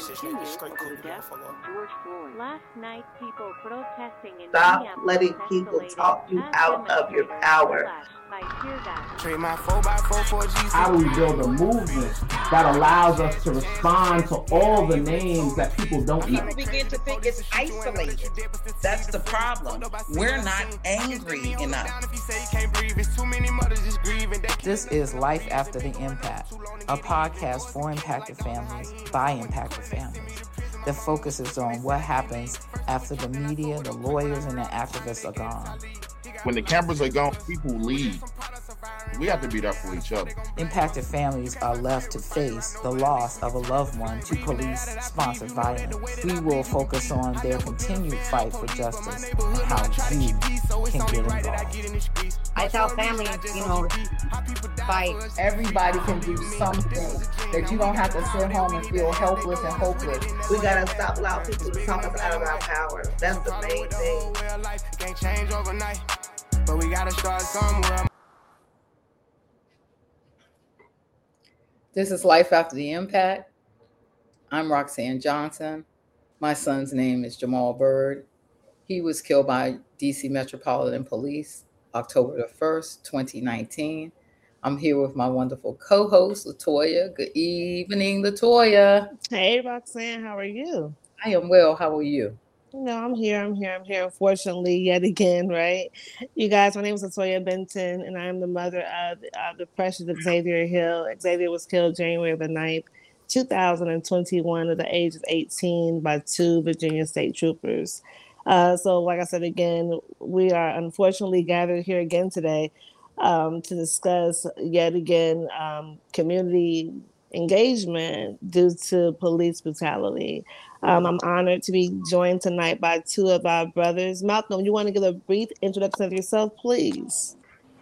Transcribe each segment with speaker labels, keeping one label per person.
Speaker 1: Last night, people protesting in
Speaker 2: Stop letting people talk you out of your power.
Speaker 3: How do we build a movement that allows us to respond to all the names that people don't know?
Speaker 4: People begin to think it's isolated. That's the problem. We're not angry enough.
Speaker 5: This is Life After the Impact, a podcast for impacted families by impacted families that focuses on what happens after the media, the lawyers, and the activists are gone.
Speaker 6: When the cameras are gone, people leave. We have to be there for each other.
Speaker 5: Impacted families are left to face the loss of a loved one to police-sponsored violence. We will focus on their continued fight for justice and how you can get involved.
Speaker 7: I tell families, fight.
Speaker 8: Everybody can do something, that you don't have to sit home and feel helpless and hopeless.
Speaker 2: We gotta stop allowing people to talk us out of our power. That's the main thing.
Speaker 9: But we gotta start somewhere.
Speaker 8: This is Life After the Impact. I'm Roxanne Johnson. My son's name is Jamal Byrd. He was killed by DC Metropolitan Police October the 1st, 2019. I'm here with my wonderful co-host, Latoya. Good evening, Latoya.
Speaker 10: Hey, Roxanne, how are you?
Speaker 8: I am well. How are you?
Speaker 10: No, I'm here. Unfortunately, yet again, right? You guys, my name is Latoya Benton, and I am the mother of the precious Xavier Hill. Xavier was killed January the 9th, 2021 at the age of 18 by 2 Virginia state troopers. So like I said, again, we are unfortunately gathered here again today to discuss yet again community engagement due to police brutality. I'm honored to be joined tonight by two of our brothers. Malcolm, you want to give a brief introduction of yourself, please?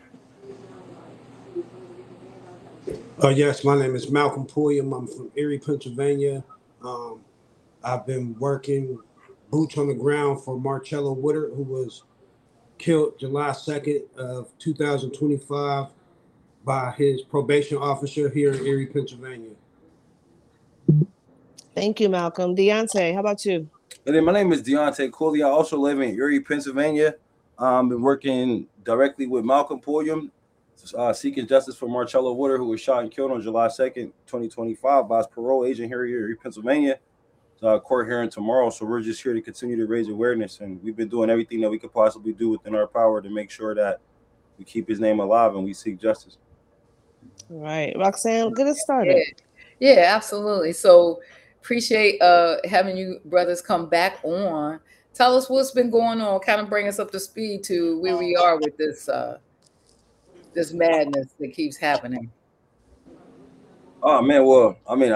Speaker 11: Yes, my name is Malcolm Pulliam. I'm from Erie, Pennsylvania. I've been working boots on the ground for Marcello Woodard, who was killed July 2nd of 2025 by his probation officer here in Erie, Pennsylvania.
Speaker 10: Thank you, Malcolm. Deontay, how about you?
Speaker 12: And then my name is Deontay Cooley. I also live in Erie, Pennsylvania. Been working directly with Malcolm Pulliam, seeking justice for Marcello Woodard, who was shot and killed on July 2nd, 2025 by his parole agent here in Erie, Pennsylvania. Court hearing tomorrow, so we're just here to continue to raise awareness, and we've been doing everything that we could possibly do within our power to make sure that we keep his name alive and we seek justice.
Speaker 10: All right, Roxanne, get us started.
Speaker 8: Yeah, absolutely. So appreciate having you brothers come back on. Tell us what's been going on. Kind of bring us up to speed to where we are with this this madness that keeps happening.
Speaker 12: Oh man, well, I mean,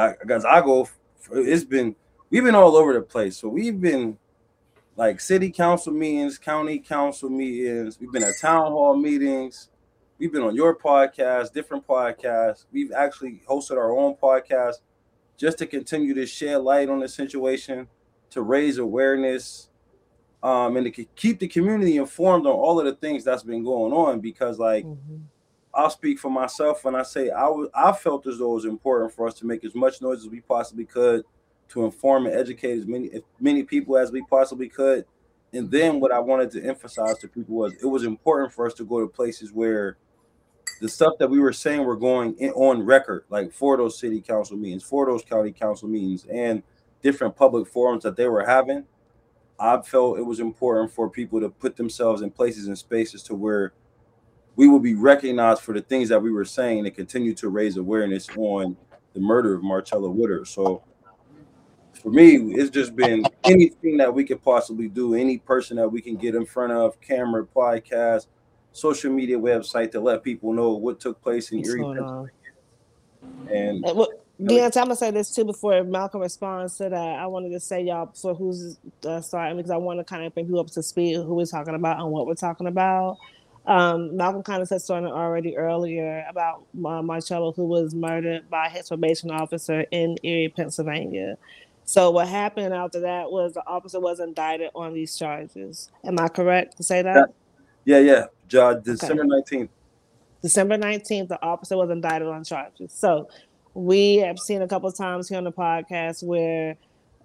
Speaker 12: we've been all over the place. So we've been like city council meetings, county council meetings. We've been at town hall meetings. We've been on your podcast, different podcasts. We've actually hosted our own podcast just to continue to shed light on the situation, to raise awareness, and to keep the community informed on all of the things that's been going on. Because, I'll speak for myself when I say I felt as though it was important for us to make as much noise as we possibly could to inform and educate as many people as we possibly could. And then what I wanted to emphasize to people was it was important for us to go to places where the stuff that we were saying were going on record, like for those city council meetings, for those county council meetings, and different public forums that they were having. I felt it was important for people to put themselves in places and spaces to where we will be recognized for the things that we were saying and continue to raise awareness on the murder of Marcello Woodard. So for me, it's just been anything that we could possibly do, any person that we can get in front of, camera, podcast, social media website to let people know what took place in Erie. And
Speaker 10: Deontay, I'm gonna say this too before Malcolm responds to that. I wanted to say, y'all, before who's starting, because I want to kind of bring people up to speed who we're talking about and what we're talking about. Malcolm kind of touched on it already earlier about Marcello, who was murdered by his probation officer in Erie, Pennsylvania. So what happened after that was the officer was indicted on these charges. Am I correct to say that?
Speaker 12: Yeah. December 19th.
Speaker 10: December 19th, the officer was indicted on charges. So we have seen a couple of times here on the podcast where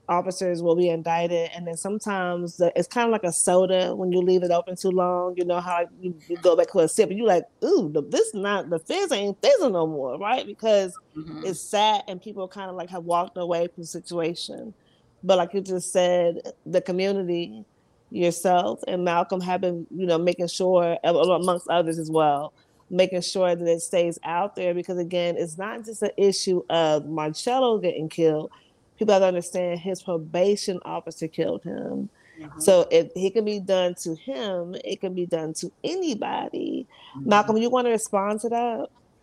Speaker 10: officers will be indicted, and then sometimes it's kind of like a soda when you leave it open too long. You know how you go back to a sip and you're like, ooh, the fizz ain't fizzing no more, right? Because it's sat and people kind of like have walked away from the situation. But like you just said, the community, yourself and Malcolm have been, making sure, amongst others as well, making sure that it stays out there, because again, it's not just an issue of Marcello getting killed. People have to understand his probation officer killed him. So if it can be done to him, it can be done to anybody. Malcolm, you want to respond to that?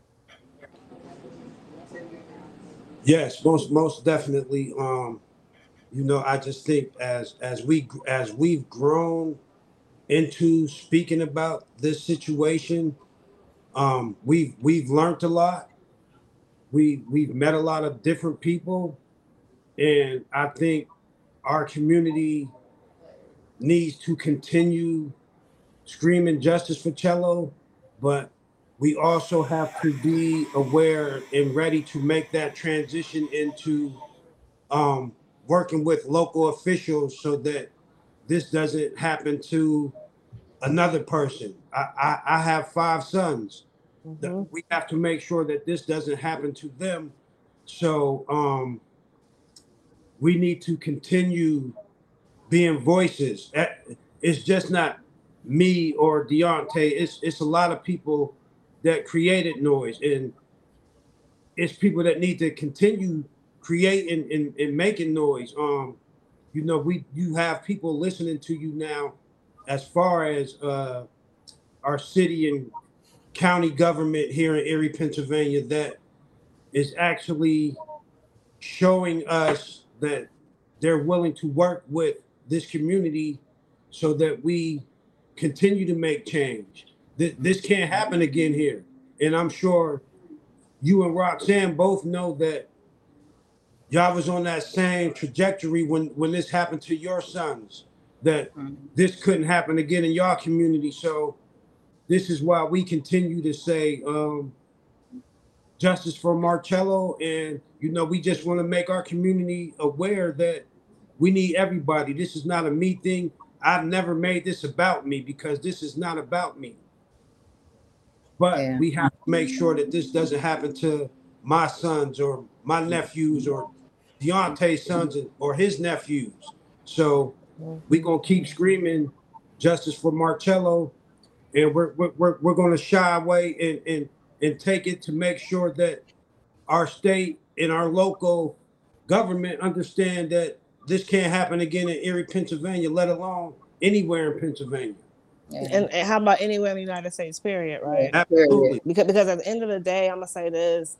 Speaker 11: Yes, most definitely. I just think as we've grown into speaking about this situation, we've learned a lot. We've met a lot of different people, and I think our community needs to continue screaming justice for Cello, but we also have to be aware and ready to make that transition into working with local officials so that this doesn't happen to another person. I have 5 sons. We have to make sure that this doesn't happen to them. So we need to continue being voices. It's just not me or Deontay. It's a lot of people that created noise, and it's people that need to continue creating and making noise. You have people listening to you now, as far as our city and county government here in Erie, Pennsylvania, that is actually showing us that they're willing to work with this community so that we continue to make change. This can't happen again here. And I'm sure you and Roxanne both know that y'all was on that same trajectory when this happened to your sons, that this couldn't happen again in your community. So this is why we continue to say justice for Marcello. And, we just want to make our community aware that we need everybody. This is not a me thing. I've never made this about me, because this is not about me. But we have to make sure that this doesn't happen to my sons or my nephews or Deontay's sons or his nephews. So we're going to keep screaming justice for Marcello, and we're going to shy away and take it to make sure that our state and our local government understand that this can't happen again in Erie, Pennsylvania, let alone anywhere in Pennsylvania.
Speaker 10: And how about anywhere in the United States, period, right?
Speaker 11: Absolutely.
Speaker 10: Because at the end of the day, I'm gonna say this: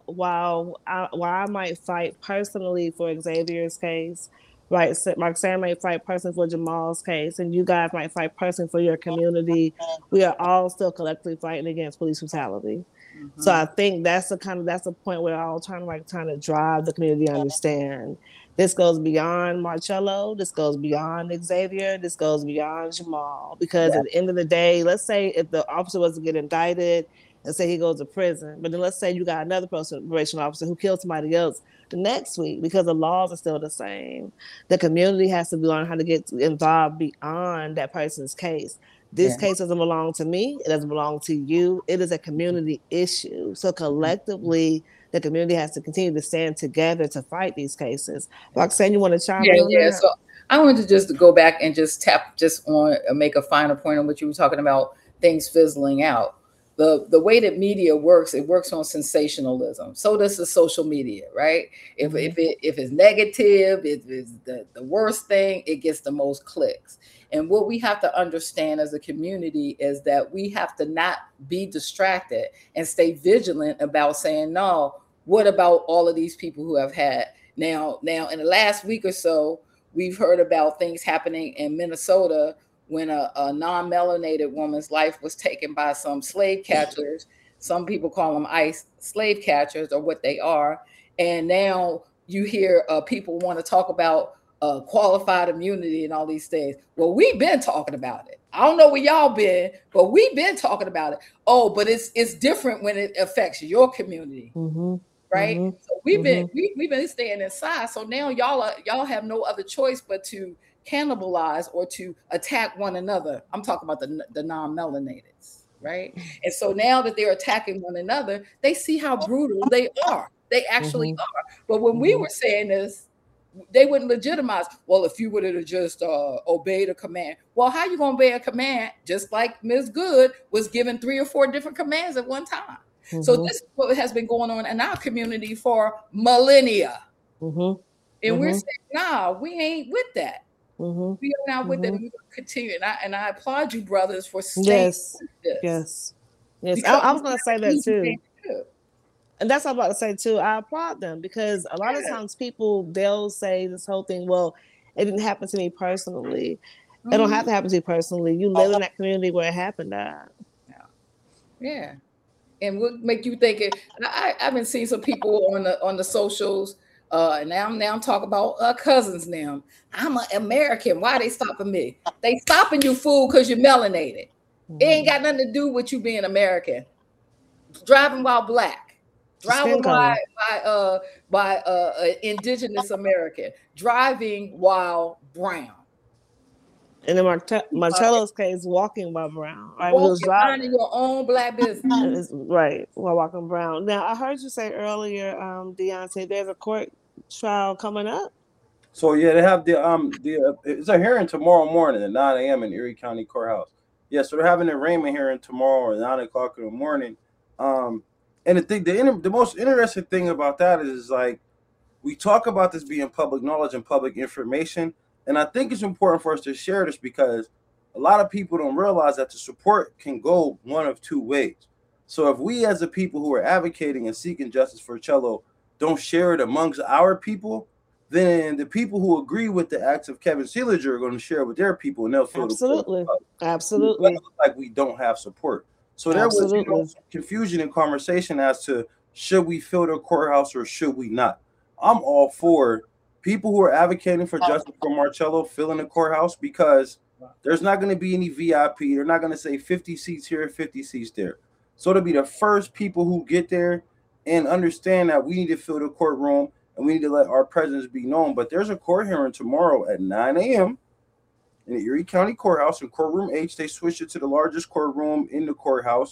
Speaker 10: while I might fight personally for Xavier's case, right? Roxanne might fight personally for Jamal's case, and you guys might fight personally for your community. We are all still collectively fighting against police brutality. So I think that's the point where we're all trying to drive the community to understand. This goes beyond Marcello. This goes beyond Xavier. This goes beyond Jamal. Because at the end of the day, let's say if the officer was to get indicted and say he goes to prison, but then let's say you got another probation officer who killed somebody else the next week, because the laws are still the same. The community has to learn how to get involved beyond that person's case. This case doesn't belong to me. It doesn't belong to you. It is a community issue. So collectively, the community has to continue to stand together to fight these cases. Roxanne, you want to chime in on that?
Speaker 8: So I wanted to just go back and just make a final point on what you were talking about, things fizzling out. The way that media works, it works on sensationalism. So does the social media, right? If it's negative, if it's the worst thing, it gets the most clicks. And what we have to understand as a community is that we have to not be distracted and stay vigilant about saying, no, what about all of these people who have had now in the last week or so, we've heard about things happening in Minnesota when a non-melanated woman's life was taken by some slave catchers. Some people call them ICE slave catchers, or what they are. And now you hear people want to talk about qualified immunity and all these things. Well, we've been talking about it. I don't know where y'all been, but we've been talking about it. Oh, but it's different when it affects your community.
Speaker 7: right?
Speaker 10: Mhm.
Speaker 7: So we've been staying inside. So now y'all have no other choice but to cannibalize or to attack one another. I'm talking about the non-melanateds, right? And so now that they're attacking one another, they see how brutal they are. They actually are. But when we were saying this, they wouldn't legitimize. Well, if you would have just obeyed a command. Well, how you gonna obey a command? Just like Ms. Good was given 3 or 4 different commands at one time. So this is what has been going on in our community for millennia. And we're saying, nah, we ain't with that. We are not with that, and we're going to continue. And I applaud you, brothers, for staying with this.
Speaker 10: Yes. I was going to say that too. And that's what I'm about to say too. I applaud them because a lot of times they'll say this whole thing, well, it didn't happen to me personally. It don't have to happen to you personally. You live in that community where it happened at.
Speaker 7: Yeah. And what make you think it? I've been seeing some people on the socials. And now I'm talking about cousins now. I'm an American. Why they stopping me? They stopping you, fool, because you're melanated. It ain't got nothing to do with you being American. Driving while black. Driving by indigenous American. Driving while brown.
Speaker 10: And in Marcello's case, walking while brown. Right?
Speaker 7: Minding your own black business.
Speaker 10: Right, while walking brown. Now, I heard you say earlier, Deontay, there's a court trial coming up.
Speaker 12: So yeah, they have it's a hearing tomorrow morning at 9 a.m. in Erie County Courthouse. Yeah, so they're having an arraignment hearing tomorrow at 9 o'clock in the morning. And the most interesting thing about that is like we talk about this being public knowledge and public information, and I think it's important for us to share this because a lot of people don't realize that the support can go one of 2 ways. So if we as a people who are advocating and seeking justice for Cello don't share it amongst our people, then the people who agree with the acts of Kevin Seeliger are going to share it with their people, and they'll feel
Speaker 10: absolutely
Speaker 12: like we don't have support. So there was confusion and conversation as to should we fill the courthouse or should we not. I'm all for people who are advocating for justice for Marcello filling the courthouse because there's not going to be any VIP. They're not going to say 50 seats here, 50 seats there. So to be the first people who get there and understand that we need to fill the courtroom and we need to let our presence be known. But there's a court hearing tomorrow at 9 a.m. in the Erie County Courthouse in Courtroom H. They switched it to the largest courtroom in the courthouse.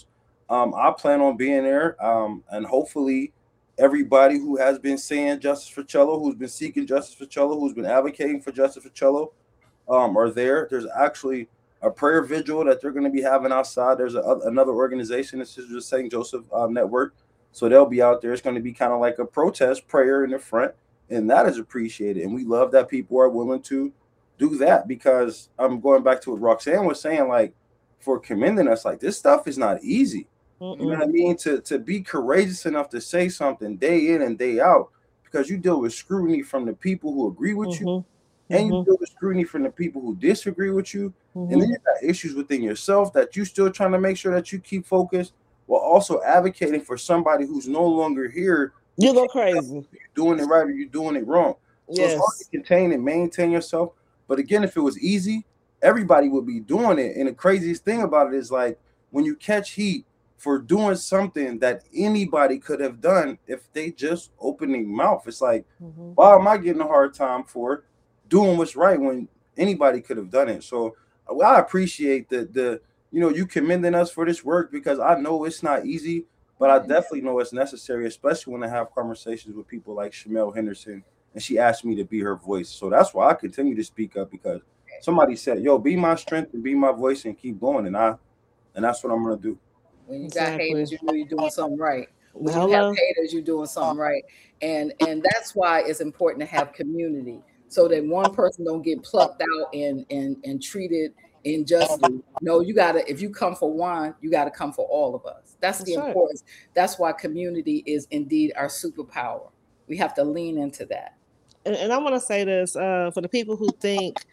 Speaker 12: I plan on being there, and hopefully everybody who has been saying justice for Cello, who's been seeking justice for Cello, who's been advocating for justice for Cello, are there. There's actually a prayer vigil that they're going to be having outside. There's another organization, this is just St. Joseph Network. So they'll be out there. It's going to be kind of like a protest prayer in the front, and that is appreciated. And we love that people are willing to do that because I'm going back to what Roxanne was saying, like for commending us, like this stuff is not easy. You know what I mean? To be courageous enough to say something day in and day out, because you deal with scrutiny from the people who agree with you, and you deal with scrutiny from the people who disagree with you, and then you got issues within yourself that you still trying to make sure that you keep focused while also advocating for somebody who's no longer here.
Speaker 10: You go crazy.
Speaker 12: You're doing it right or you're doing it wrong. So it's hard to contain and maintain yourself. But again, if it was easy, everybody would be doing it. And the craziest thing about it is like when you catch heat for doing something that anybody could have done if they just open their mouth, it's like, why am I getting a hard time for doing what's right when anybody could have done it? So I appreciate the you commending us for this work because I know it's not easy, but I definitely know it's necessary, especially when I have conversations with people like Shamel Henderson, and she asked me to be her voice. So that's why I continue to speak up because somebody said, yo, be my strength and be my voice and keep going. And that's what I'm going to do.
Speaker 7: When you got haters, you know you're doing something right. When you have haters, you're doing something right. And that's why it's important to have community so that one person don't get plucked out and treated unjustly. No, you gotta, if you come for one, you gotta come for all of us. That's the importance. That's why community is indeed our superpower. We have to lean into that.
Speaker 10: And I want to say this for the people who think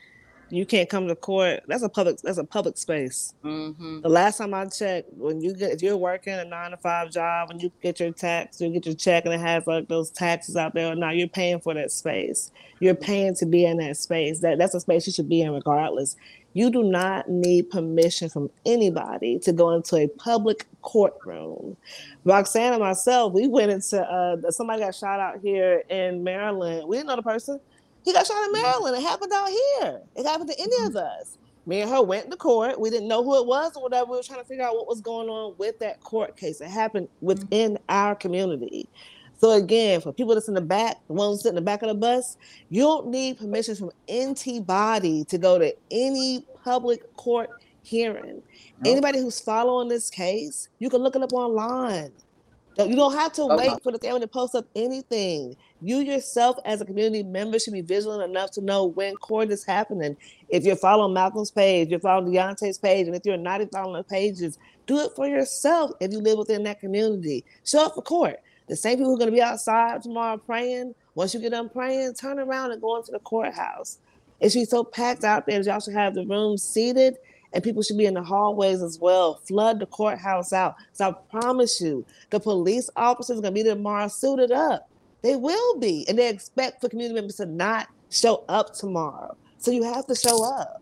Speaker 10: You can't come to court. That's a public space.
Speaker 8: Mm-hmm.
Speaker 10: The last time I checked, if you're working a 9-to-5 job and you get your tax, you get your check and it has like those taxes out there, now you're paying for that space. You're paying to be in that space. That's a space you should be in regardless. You do not need permission from anybody to go into a public courtroom. Roxanne and myself, we went into somebody got shot out here in Maryland. We didn't know the person. He got shot in Maryland. It happened out here. It happened to any of us. Me and her went to court. We didn't know who it was or whatever. We were trying to figure out what was going on with that court case. It happened within our community. So again, for people that's in the back, the ones sitting in the back of the bus, you don't need permission from anybody to go to any public court hearing. Nope. Anybody who's following this case, you can look it up online. You don't have to wait for the family to post up anything. You yourself as a community member should be vigilant enough to know when court is happening. If you're following Malcolm's page, you're following Deontay's page, and if you're not following the pages, do it for yourself if you live within that community. Show up for court. The same people who are going to be outside tomorrow praying, once you get done praying, turn around and go into the courthouse. It should be so packed out there that y'all should have the rooms seated, and people should be in the hallways as well. Flood the courthouse out. So I promise you, the police officers are going to be there tomorrow suited up. They will be. And they expect for community members to not show up tomorrow. So you have to show up.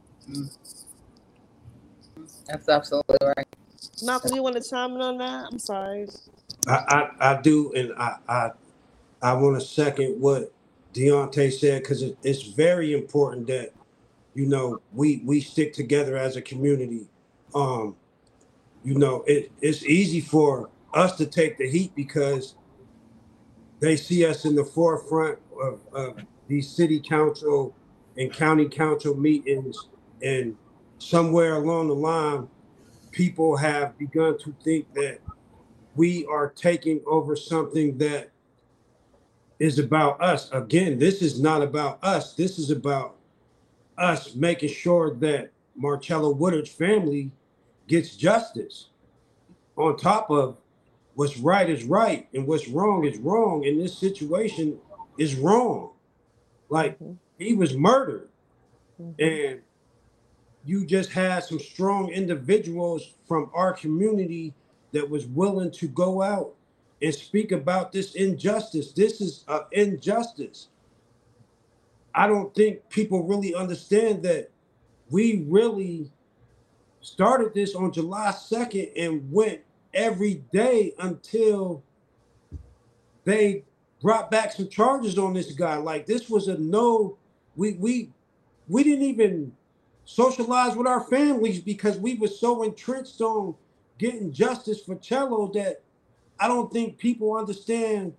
Speaker 8: That's absolutely right.
Speaker 10: Malcolm, you want to chime in on that? I'm sorry.
Speaker 11: I do, and I want to second what Deontay said, because it's very important that, you know, we stick together as a community. You know, it's easy for us to take the heat because they see us in the forefront of these city council and county council meetings, and somewhere along the line, people have begun to think that we are taking over something that is about us. Again, this is not about us. This is about us making sure that Marcella Woodard's family gets justice, on top of what's right is right and what's wrong is wrong. And this situation is wrong. Like, he was murdered. And you just had some strong individuals from our community that was willing to go out and speak about this injustice. This is an injustice. I don't think people really understand that we really started this on July 2nd and went every day until they brought back some charges on this guy. Like, this was a no, we didn't even socialize with our families because we were so entrenched on getting justice for Cello that I don't think people understand.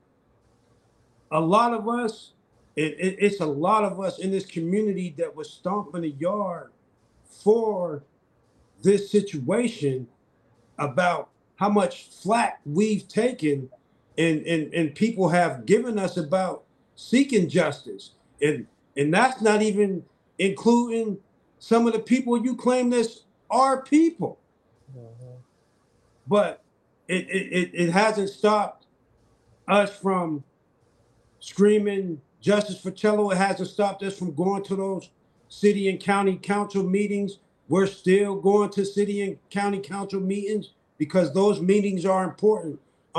Speaker 11: A lot of us, it's a lot of us in this community that was stomping the yard for this situation about how much flack we've taken and people have given us about seeking justice. And that's not even including some of the people you claim that's our people. But it hasn't stopped us from screaming justice for Cello. It hasn't stopped us from going to those city and county council meetings. We're still going to city and county council meetings because those meetings are important.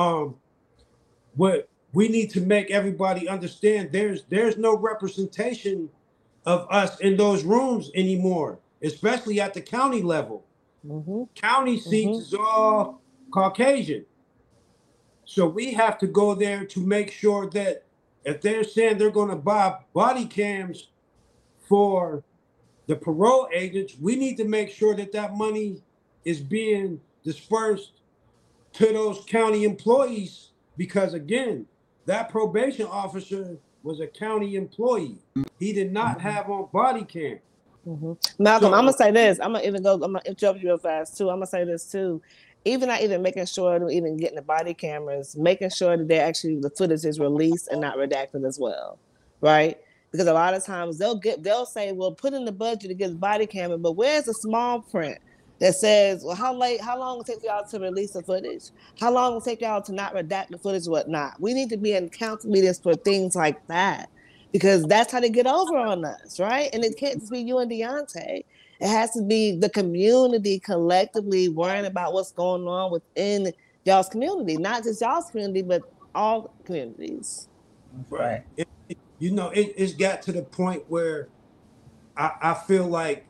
Speaker 11: What we need to make everybody understand, there's no representation of us in those rooms anymore, especially at the county level. County seats is all Caucasian. So we have to go there to make sure that if they're saying they're going to buy body cams for the parole agents, we need to make sure that that money is being dispersed to those county employees, because again, that probation officer was a county employee. He did not have on body cam.
Speaker 10: Malcolm, I'm gonna say this. I'm gonna interrupt you real fast too. I'm gonna say this too. Even not even making sure to even getting the body cameras, making sure that the footage is released and not redacted as well, right? Because a lot of times they'll say, well, put in the budget to get the body camera, but where's the small print that says, well, how long will it take y'all to release the footage? How long will it take y'all to not redact the footage, whatnot? We need to be in council meetings for things like that. because that's how they get over on us, right? And it can't just be you and Deontay. It has to be the community collectively worrying about what's going on within y'all's community, not just y'all's community, but all communities.
Speaker 11: Right. It's got to the point where I feel like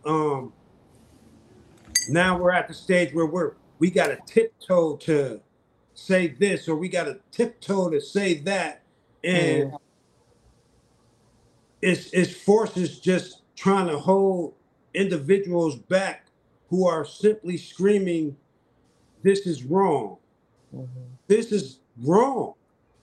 Speaker 11: now we're at the stage where we got to tiptoe to say this, or we got to tiptoe to say that, and it's forces just trying to hold individuals back who are simply screaming, "This is wrong. This is wrong."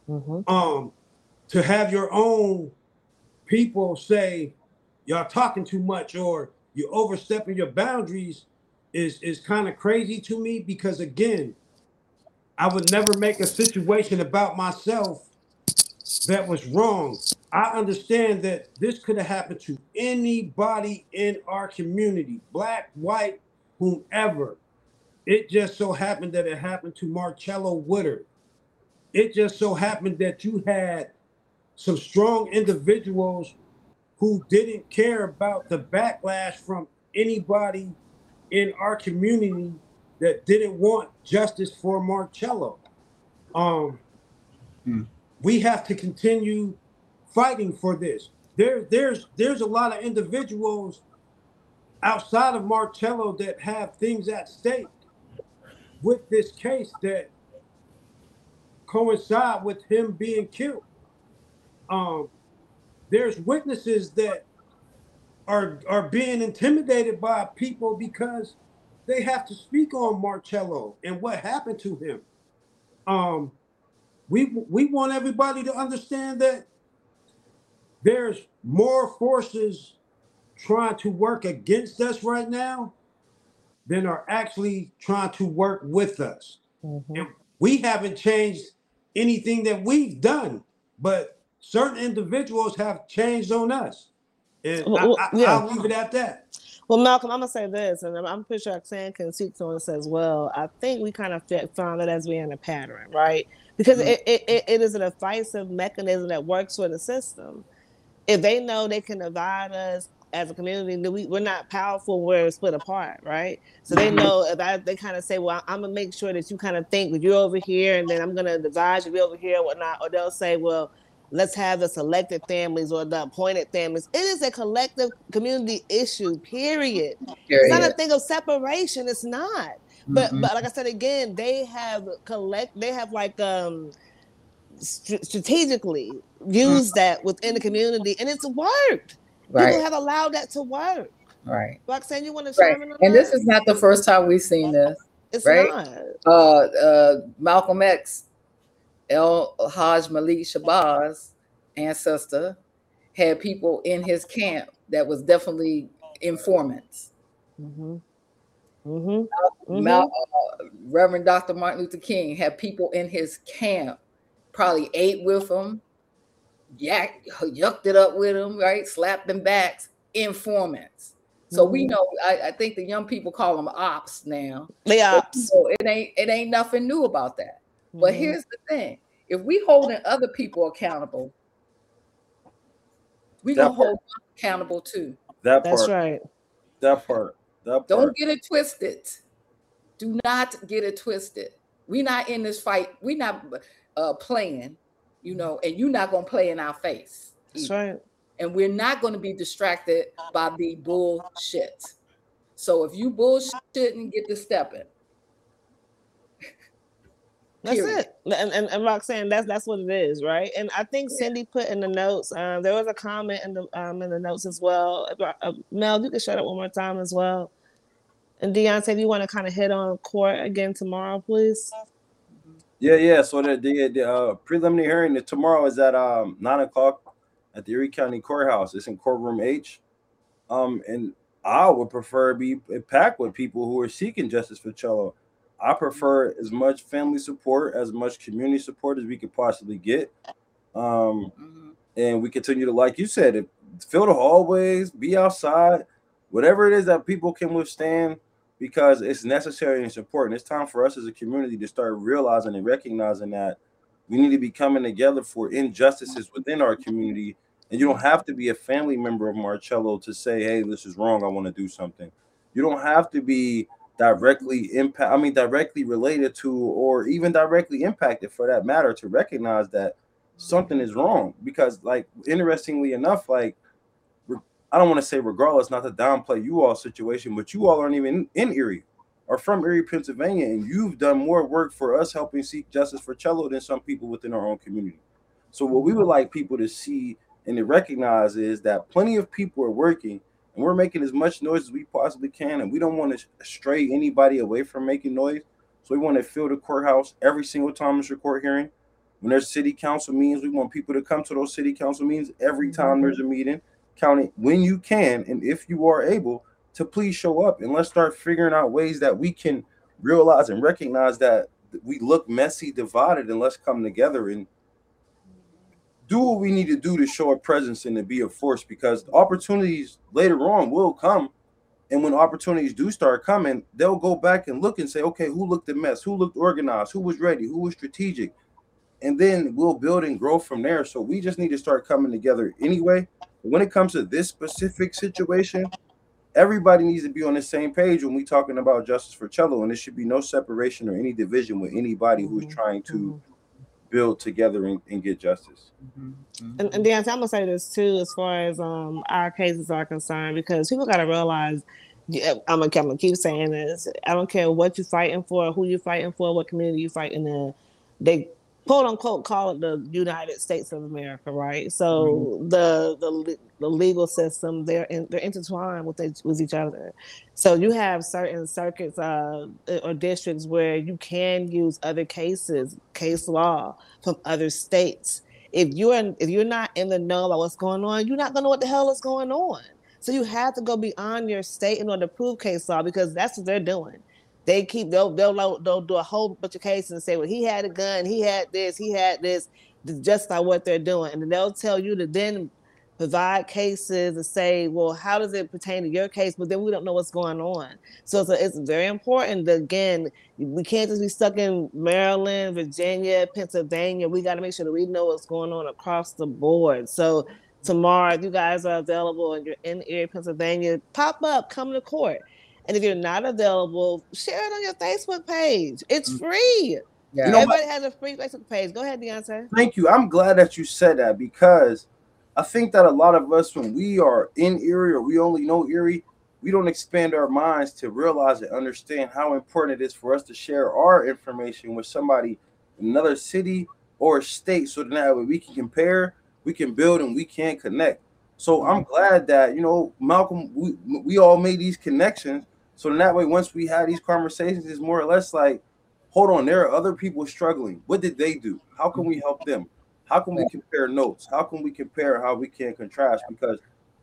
Speaker 11: To have your own people say y'all talking too much or you overstepping your boundaries is kind of crazy to me, because again, I would never make a situation about myself that was wrong. I understand that this could have happened to anybody in our community, black, white, whomever. It just so happened that it happened to Marcello Woodard. It just so happened that you had some strong individuals who didn't care about the backlash from anybody in our community that didn't want justice for Marcello. We have to continue fighting for this. There's a lot of individuals outside of Marcello that have things at stake with this case that coincide with him being killed. There's witnesses that are being intimidated by people because they have to speak on Marcello and what happened to him. We want everybody to understand that there's more forces trying to work against us right now than are actually trying to work with us. And we haven't changed anything that we've done, but certain individuals have changed on us. And I'll leave it at that.
Speaker 10: Well, Malcolm, I'm going to say this, and I'm pretty sure Roxanne can speak to this as well. I think we kind of found it as being a pattern, right? Because it is an offensive mechanism that works for the system. If they know they can divide us as a community, we're not powerful, we're split apart, right? So they know if they kind of say, well, I'm going to make sure that you kind of think that you're over here, and then I'm going to divide you over here and whatnot. Or they'll say, well, let's have the selected families or the appointed families. It is a collective community issue, period. It's not a thing of separation. It's not. But like I said again, they have strategically used that within the community, and it's worked.
Speaker 8: Right.
Speaker 10: People have allowed that to work.
Speaker 8: Right.
Speaker 10: Roxanne, you want to chime in on
Speaker 8: and
Speaker 10: that?
Speaker 8: This is not the first time we've seen this.
Speaker 10: It's
Speaker 8: right?
Speaker 10: not.
Speaker 8: Malcolm X, El Haj Malik Shabazz ancestor, had people in his camp that was definitely informants. Reverend Dr. Martin Luther King had people in his camp, probably ate with him, yucked it up with him, right? Slapped them backs, informants. So we know, I think the young people call them ops now.
Speaker 10: They ops.
Speaker 8: So it ain't nothing new about that. But here's the thing. If we holding other people accountable, we gonna hold them accountable too.
Speaker 10: That's right.
Speaker 12: That part.
Speaker 8: Don't get it twisted. Do not get it twisted. We're not in this fight. We're not playing, and you're not gonna play in our face.
Speaker 10: That's right.
Speaker 8: And we're not going to be distracted by the bullshit. So if you bullshitting, get to stepping.
Speaker 10: That's it. And Roxanne, that's what it is, right? And I think Cindy put in the notes. There was a comment in the notes as well. Mel, you can shut up one more time as well. And Deontay, if you want to kind of hit on court again tomorrow, please.
Speaker 12: Yeah. So the preliminary hearing tomorrow is at 9:00. At the Erie County Courthouse. It's in courtroom H. And I would prefer be packed with people who are seeking justice for Cello. I prefer as much family support, as much community support as we could possibly get. And we continue to, like you said, fill the hallways, be outside, whatever it is that people can withstand, because it's necessary and important. It's time for us as a community to start realizing and recognizing that we need to be coming together for injustices within our community And you don't have to be a family member of Marcello to say, hey, this is wrong, I want to do something. You don't have to be directly related to, or even directly impacted for that matter, to recognize that something is wrong. Because, like, interestingly enough, like, I don't want to say regardless, not to downplay you all situation, but you all aren't even in Erie or from Erie, Pennsylvania, and you've done more work for us helping seek justice for Cello than some people within our own community. So what we would like people to see and to recognize is that plenty of people are working, and we're making as much noise as we possibly can, and we don't want to stray anybody away from making noise. So we want to fill the courthouse every single time there's a court hearing. When there's city council meetings, we want people to come to those city council meetings every time there's a meeting. Count it when you can, and if you are able to, please show up, and let's start figuring out ways that we can realize and recognize that we look messy, divided, and let's come together and do what we need to do to show a presence and to be a force, because opportunities later on will come. And when opportunities do start coming, they'll go back and look and say, okay, who looked a mess? Who looked organized? Who was ready? Who was strategic? And then we'll build and grow from there. So we just need to start coming together anyway. When it comes to this specific situation, everybody needs to be on the same page when we're talking about justice for Cello, and there should be no separation or any division with anybody who's trying to build together and get justice.
Speaker 10: And Dan, I'm gonna say this too, as far as our cases are concerned, because people gotta realize, I'm gonna keep saying this, I don't care what you're fighting for, who you're fighting for, what community you're fighting in, they quote unquote call it the United States of America, right? So the legal system, they're intertwined with each other. So you have certain circuits or districts where you can use other case law from other states. If you're not in the know about what's going on, you're not gonna know what the hell is going on. So you have to go beyond your state in order to prove case law, because that's what they're doing. They'll do a whole bunch of cases and say, well, he had a gun, he had this, just like what they're doing. And then they'll tell you to then provide cases and say, well, how does it pertain to your case? But then we don't know what's going on. So it's very important that, again, we can't just be stuck in Maryland, Virginia, Pennsylvania. We got to make sure that we know what's going on across the board. So tomorrow, if you guys are available and you're in Erie, Pennsylvania, pop up, come to court. And if you're not available, share it on your Facebook page. It's free. Yeah. Everybody has a free Facebook page. Go ahead, Deontay.
Speaker 12: Thank you. I'm glad that you said that, because I think that a lot of us, when we are in Erie or we only know Erie, we don't expand our minds to realize and understand how important it is for us to share our information with somebody in another city or state, so that way we can compare, we can build, and we can connect. So I'm glad that, Malcolm, we all made these connections. So in that way, once we had these conversations, it's more or less like, hold on, there are other people struggling. What did they do? How can we help them? How can we compare notes? How can we compare how we can contrast? Because,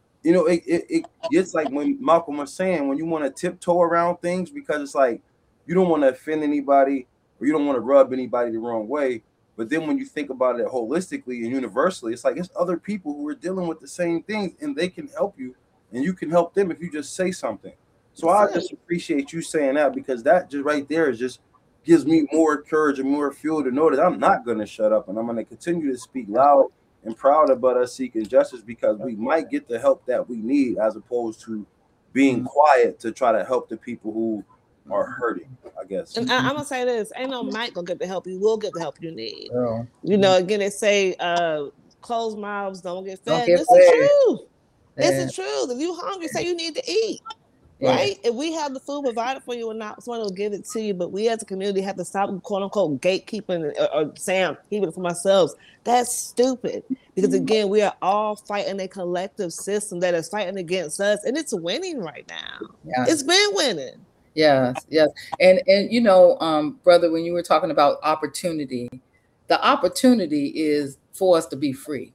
Speaker 12: it's like when Malcolm was saying, when you want to tiptoe around things, because it's like, you don't want to offend anybody or you don't want to rub anybody the wrong way. But then when you think about it holistically and universally, it's like it's other people who are dealing with the same things, and they can help you, and you can help them if you just say something. So I just appreciate you saying that, because that just right there just gives me more courage and more fuel to know that I'm not going to shut up, and I'm going to continue to speak loud and proud about us seeking justice, because we might get the help that we need, as opposed to being quiet to try to help the people who are hurting, I guess.
Speaker 10: And I'm gonna say this: ain't no Mike gonna get the help. You will get the help you need. Again, they say closed mouths don't get fed. It's the truth. It's the truth. If you hungry, say you need to eat. Right? If we have the food provided for you, and not someone will give it to you, but we as a community have to stop, quote unquote, gatekeeping or saying, keeping it for ourselves. That's stupid. Because again, we are all fighting a collective system that is fighting against us, and it's winning right now. Yeah. It's been winning.
Speaker 8: Yes. And brother, when you were talking about opportunity, the opportunity is for us to be free.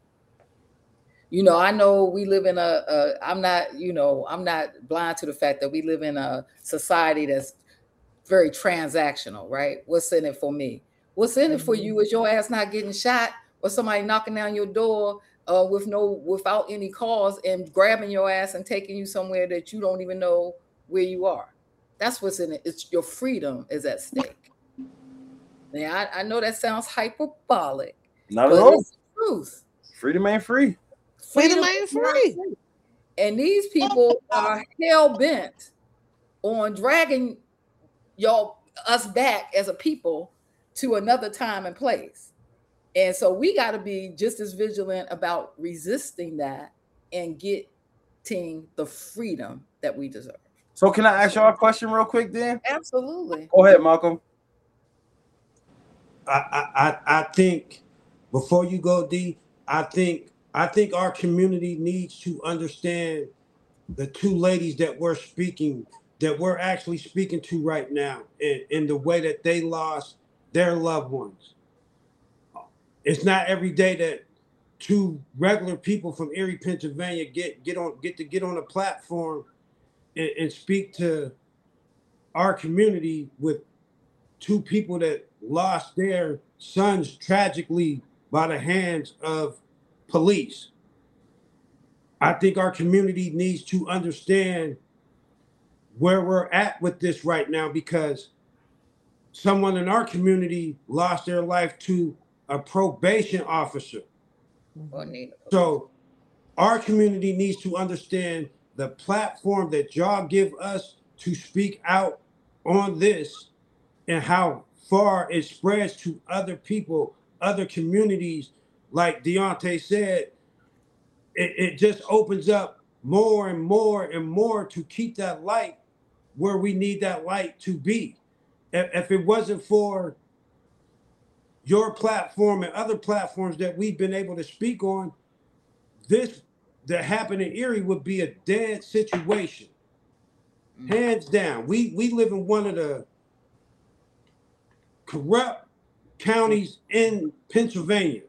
Speaker 8: I know we live in I'm not blind to the fact that we live in a society that's very transactional, right? What's in it for me? What's in it for you is your ass not getting shot, or somebody knocking down your door without any cause and grabbing your ass and taking you somewhere that you don't even know where you are. That's what's in it. It's your freedom is at stake. Now, I know that sounds hyperbolic.
Speaker 12: Not at all.
Speaker 8: It's the truth.
Speaker 12: Freedom ain't free.
Speaker 10: Freedom ain't free.
Speaker 7: And these people are hell bent on dragging us back as a people to another time and place. And so we got to be just as vigilant about resisting that and getting the freedom that we deserve.
Speaker 12: So can I ask y'all a question real quick then?
Speaker 7: Absolutely.
Speaker 12: Go ahead, Malcolm.
Speaker 11: I think before you go, D, I think our community needs to understand the two ladies that we're actually speaking to right now, in the way that they lost their loved ones. It's not every day that two regular people from Erie, Pennsylvania get on a platform and speak to our community with two people that lost their sons tragically by the hands of police. I think our community needs to understand where we're at with this right now, because someone in our community lost their life to a probation officer. So our community needs to understand the platform that y'all give us to speak out on this, and how far it spreads to other people, other communities. Like Deontay said, it just opens up more and more and more to keep that light where we need that light to be. If it wasn't for your platform and other platforms that we've been able to speak on, this that happened in Erie would be a dead situation. Hands down. We live in one of the corrupt counties in Pennsylvania.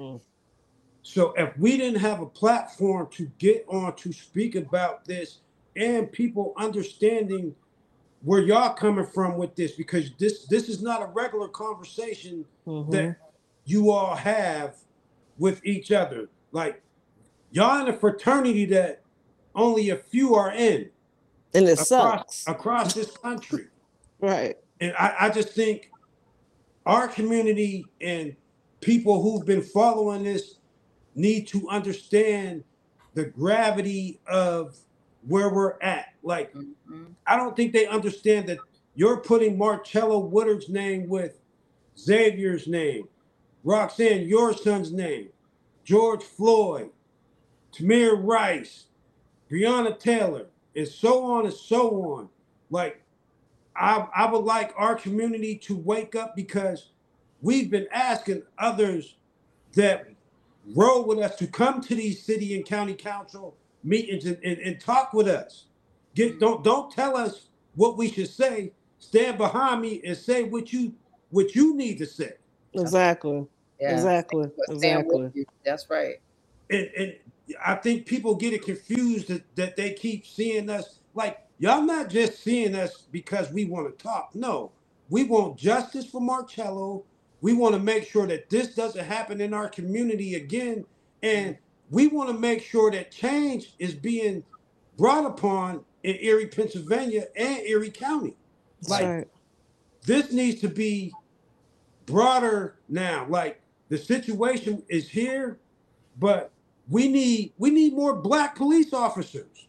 Speaker 11: So if we didn't have a platform to get on to speak about this, and people understanding where y'all coming from with this, because this is not a regular conversation that you all have with each other. Like, y'all in a fraternity that only a few are in.
Speaker 10: And it sucks.
Speaker 11: Across this country.
Speaker 10: Right.
Speaker 11: And I just think our community and people who've been following this need to understand the gravity of where we're at. Like, I don't think they understand that you're putting Marcello Woodard's name with Xavier's name, Roxanne, your son's name, George Floyd, Tamir Rice, Breonna Taylor, and so on and so on. Like, I would like our community to wake up, because we've been asking others that roll with us to come to these city and county council meetings and talk with us. Don't tell us what we should say. Stand behind me and say what you need to say.
Speaker 10: Exactly.
Speaker 8: Yeah.
Speaker 10: Exactly.
Speaker 8: That's right.
Speaker 11: And I think people get it confused that they keep seeing us like, y'all not just seeing us because we want to talk. No, we want justice for Marcello. We want to make sure that this doesn't happen in our community again. And we want to make sure that change is being brought upon in Erie, Pennsylvania and Erie County. Like, this needs to be broader now. Like, the situation is here, but we need more Black police officers.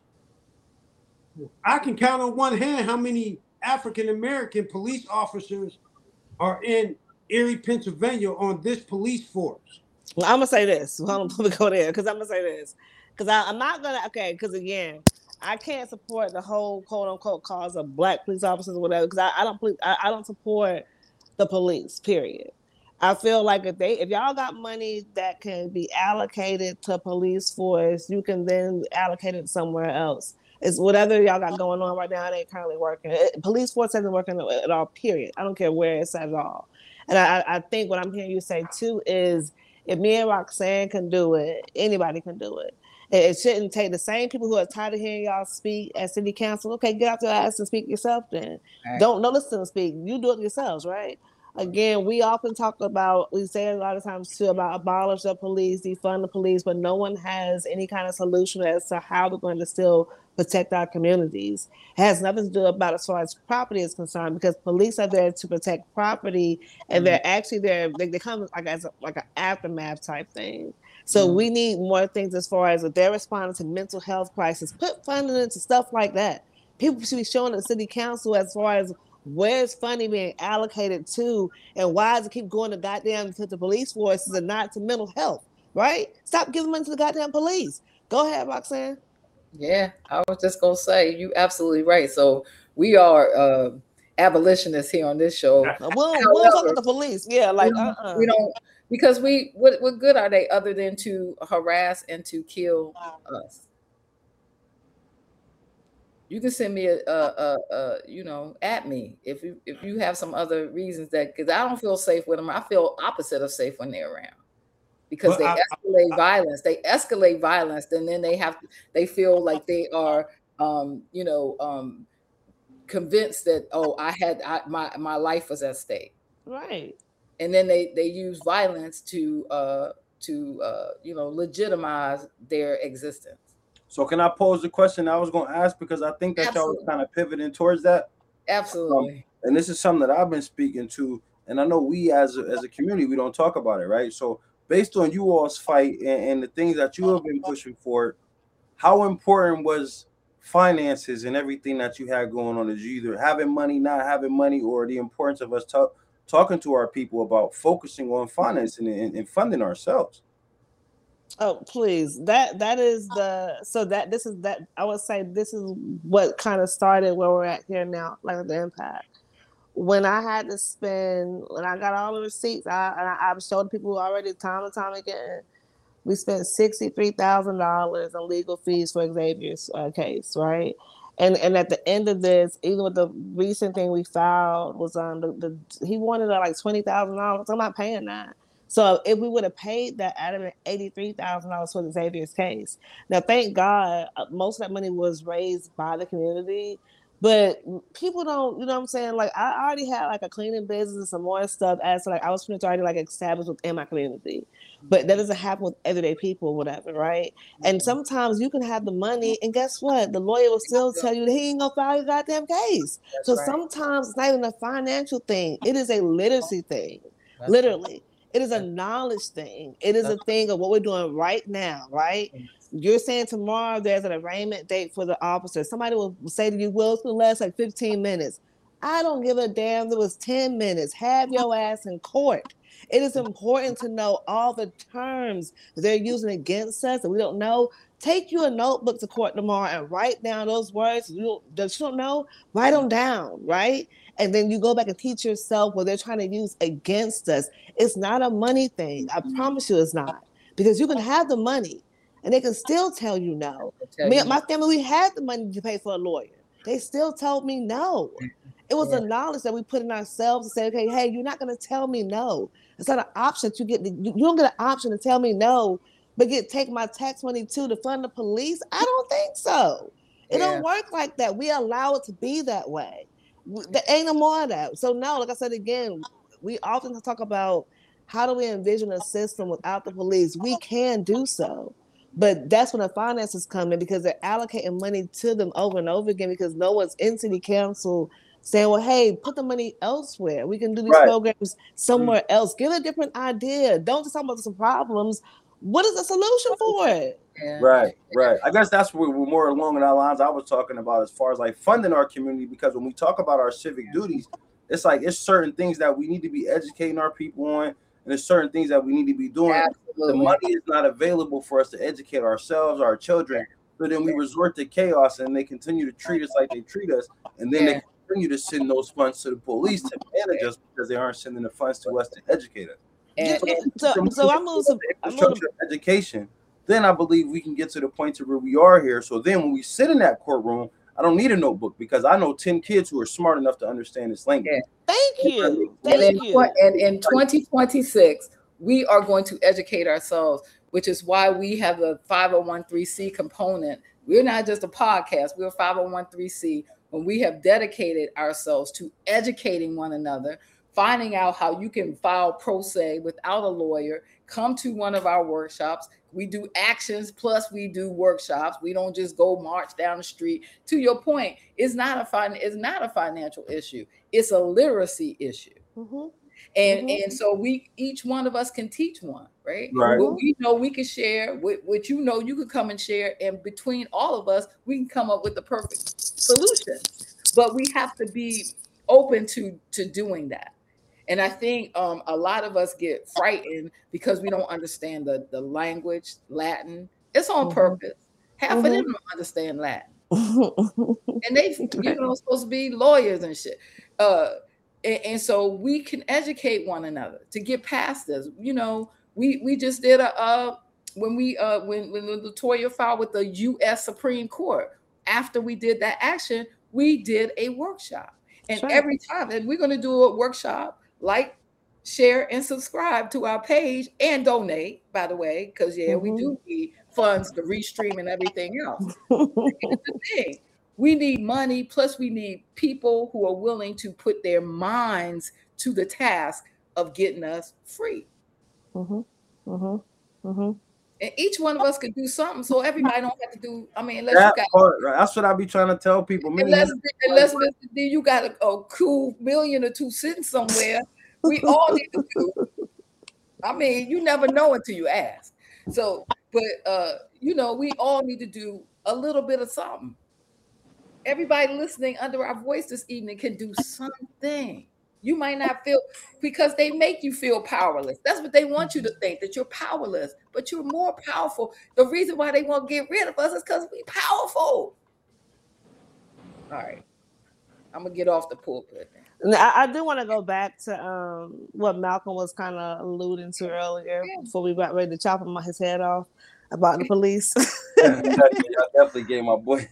Speaker 11: I can count on one hand how many African-American police officers are in Erie, Pennsylvania on this police force.
Speaker 10: Well, I'm gonna say this. Hold on, let me go there, because I'm gonna say this. Because I'm not gonna, because again, I can't support the whole quote unquote cause of Black police officers or whatever, because I don't support the police, period. I feel like if y'all got money that can be allocated to police force, you can then allocate it somewhere else. It's whatever y'all got going on right now, it ain't currently working. Police force isn't working at all, period. I don't care where it's at all. And I think what I'm hearing you say too is, if me and Roxanne can do it, anybody can do it. It shouldn't take the same people who are tired of hearing y'all speak at city council. Okay, get out your ass and speak yourself then. Right. Don't listen to them speak. You do it yourselves, right? Again, we often talk about, we say a lot of times too, about abolish the police, defund the police, but no one has any kind of solution as to how we're going to still protect our communities. It has nothing to do about as far as property is concerned, because police are there to protect property, and they're actually there. They come like as like an aftermath type thing. So we need more things as far as if they're responding to mental health crisis, put funding into stuff like that. People should be showing the city council as far as where's funding being allocated to, and why does it keep going to goddamn to the police forces and not to mental health, right? Stop giving money to the goddamn police. Go ahead, Roxanne.
Speaker 8: Yeah, I was just gonna say you absolutely right. So we are abolitionists here on this show.
Speaker 10: We'll talk to the police. Yeah, like
Speaker 8: we don't, because what good are they other than to harass and to kill us? You can send me at me if you have some other reasons, that because I don't feel safe with them. I feel opposite of safe when they're around, because they escalate violence. They escalate violence, and then they feel like they are convinced that my life was at stake.
Speaker 10: Right.
Speaker 8: And then they use violence to legitimize their existence.
Speaker 12: So can I pose the question I was going to ask, because I think that y'all was kind of pivoting towards that?
Speaker 8: Absolutely.
Speaker 12: And this is something that I've been speaking to, and I know we as a community, we don't talk about it, right? So based on you all's fight and the things that you have been pushing for, how important was finances and everything that you had going on? Is you either having money, not having money, or the importance of us talking to our people about focusing on financing and funding ourselves?
Speaker 10: Oh, please. That is I would say this is what kind of started where we're at here now, like the impact. When I got all the receipts, I've showed people already time and time again. We spent $63,000 in legal fees for Xavier's case, right? And at the end of this, even with the recent thing we filed, was on he wanted like $20,000. I'm not paying that. So if we would have paid that, I'd have been $83,000 for the Xavier's case. Now, thank God, most of that money was raised by the community, but people don't, you know what I'm saying? Like, I already had like a cleaning business and some more stuff as like I was already like established within my community, but that doesn't happen with everyday people, whatever, right? And sometimes you can have the money, and guess what? The lawyer will still tell you that he ain't gonna file your goddamn case. So sometimes it's not even a financial thing; it is a literacy thing, literally. It is a knowledge thing. It is a thing of what we're doing right now, right? You're saying tomorrow there's an arraignment date for the officer. Somebody will say to you, well, it's going to last like 15 minutes. I don't give a damn if it was 10 minutes. Have your ass in court. It is important to know all the terms they're using against us that we don't know. Take you a notebook to court tomorrow and write down those words that you don't know. Write them down, right? And then you go back and teach yourself what they're trying to use against us. It's not a money thing. I promise you it's not. Because you can have the money and they can still tell you no. My family, we had the money to pay for a lawyer. They still told me no. It was a knowledge that we put in ourselves to say, okay, hey, you're not going to tell me no. It's not an option that you get. You don't get an option to tell me no, but take my tax money too to fund the police. I don't think so. It don't work like that. We allow it to be that way. There ain't no more of that. So no, like I said again, we often talk about how do we envision a system without the police. We can do so, but that's when the finances come in, because they're allocating money to them over and over again, because no one's in city council saying, well, hey, put the money elsewhere. We can do these programs somewhere else. Give a different idea. Don't just talk about some problems. What is the solution for it?
Speaker 12: Right. I guess that's what we're more along in our lines I was talking about, as far as like funding our community, because when we talk about our civic duties, it's like it's certain things that we need to be educating our people on, and there's certain things that we need to be doing. Absolutely. The money is not available for us to educate ourselves, our children, so then we resort to chaos, and they continue to treat us like they treat us, and then they continue to send those funds to the police to manage us, because they aren't sending the funds to us to educate us.
Speaker 10: So I'm losing
Speaker 12: education. Then I believe we can get to the point to where we are here. So then when we sit in that courtroom, I don't need a notebook, because I know 10 kids who are smart enough to understand this language.
Speaker 10: Thank you.
Speaker 8: And in 2026, we are going to educate ourselves, which is why we have a 501(c) component. We're not just a podcast, we're a 501(c), when we have dedicated ourselves to educating one another, finding out how you can file pro se without a lawyer. Come to one of our workshops. We do actions plus we do workshops. We don't just go march down the street. To your point, it's not a financial issue. It's a literacy issue. Mm-hmm.
Speaker 7: And so each one of us can teach one, right? What we know we can share, what you know you could come and share, and between all of us, we can come up with the perfect solution. But we have to be open to doing that. And I think a lot of us get frightened because we don't understand the language, Latin. It's on purpose. Half of them don't understand Latin. And they, supposed to be lawyers and shit. And so we can educate one another to get past this. We just did when LaToya filed with the U.S. Supreme Court. After we did that action, we did a workshop. And every time, and we're going to do a workshop, like, share, and subscribe to our page, and donate, by the way, because we do need funds to restream and everything else. Here's the thing. We need money, plus we need people who are willing to put their minds to the task of getting us free. And each one of us could do something, so everybody don't have to do. I mean, unless you got
Speaker 12: part, right? That's what I be trying to tell people.
Speaker 7: Unless Mr. D, you got a cool million or two sitting somewhere. We all need to do. I mean, you never know until you ask. So, but we all need to do a little bit of something. Everybody listening under our voice this evening can do something. You might not feel, because they make you feel powerless. That's what they want you to think, that you're powerless, but you're more powerful. The reason why they want to get rid of us is because we're powerful. All right. I'm going to get off the pulpit now.
Speaker 10: I do want to go back to what Malcolm was kind of alluding to earlier before we got ready to chop his head off about the police.
Speaker 12: I definitely gave my boy.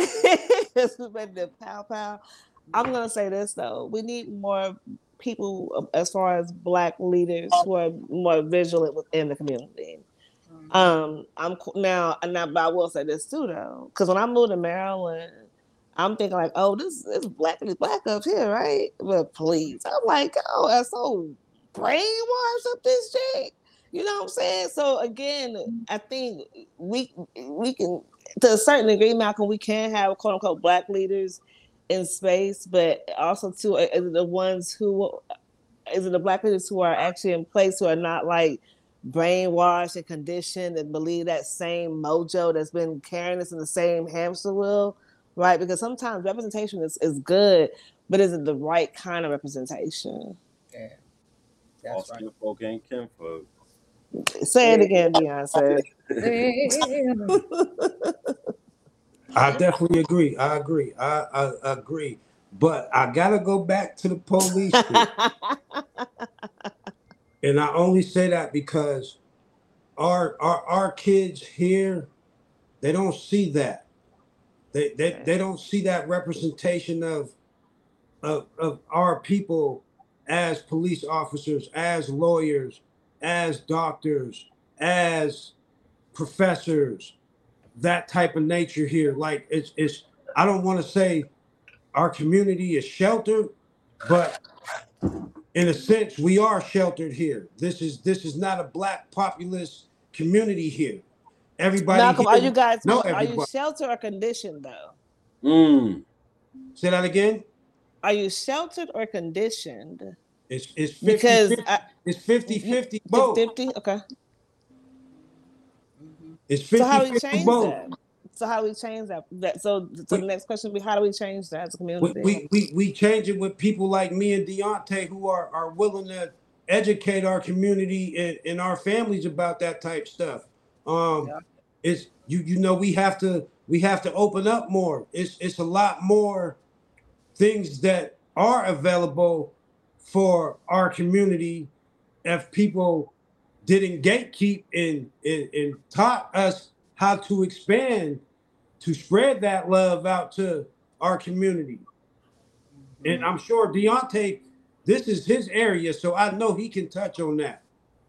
Speaker 10: Pow, pow. I'm going to say this, though. We need more people, as far as Black leaders, who are more vigilant within the community. But I will say this, too, though. Because when I moved to Maryland, I'm thinking like, oh, this is black up here, right? But police. I'm like, oh, that's so brainwashed up this shit. You know what I'm saying? So, again, I think we can, to a certain degree, Malcolm, we can have, quote, unquote, Black leaders in space, but also too, is it the Black leaders who are actually in place, who are not like brainwashed and conditioned and believe that same mojo that's been carrying us in the same hamster wheel, right? Because sometimes representation is good, but is it the right kind of representation?
Speaker 7: Yeah, that's right.
Speaker 12: Folk ain't kinfolk.
Speaker 10: Say it again, Beyonce.
Speaker 11: I definitely agree. I agree. But I gotta go back to the police. And I only say that because our kids here, they don't see that. They don't see that representation of our people as police officers, as lawyers, as doctors, as professors. That type of nature here. Like it's I don't want to say our community is sheltered, but in a sense we are sheltered here. This is not a Black populous community here. Everybody
Speaker 10: Malcolm,
Speaker 11: here,
Speaker 10: are you sheltered or conditioned though?
Speaker 11: Say that again.
Speaker 10: Are you sheltered or conditioned?
Speaker 11: It's 50-50. It's 50-50 both.
Speaker 10: 50? Okay.
Speaker 11: It's 50-50
Speaker 10: so how do we change
Speaker 11: both.
Speaker 10: that? So how do we change that? So the next question would be, how do we change that as a community?
Speaker 11: We change it with people like me and Deontay, who are willing to educate our community and our families about that type stuff. It's we have to open up more. It's a lot more things that are available for our community if people didn't gatekeep and taught us how to expand, to spread that love out to our community. And I'm sure Deontay, this is his area, so I know he can touch on that.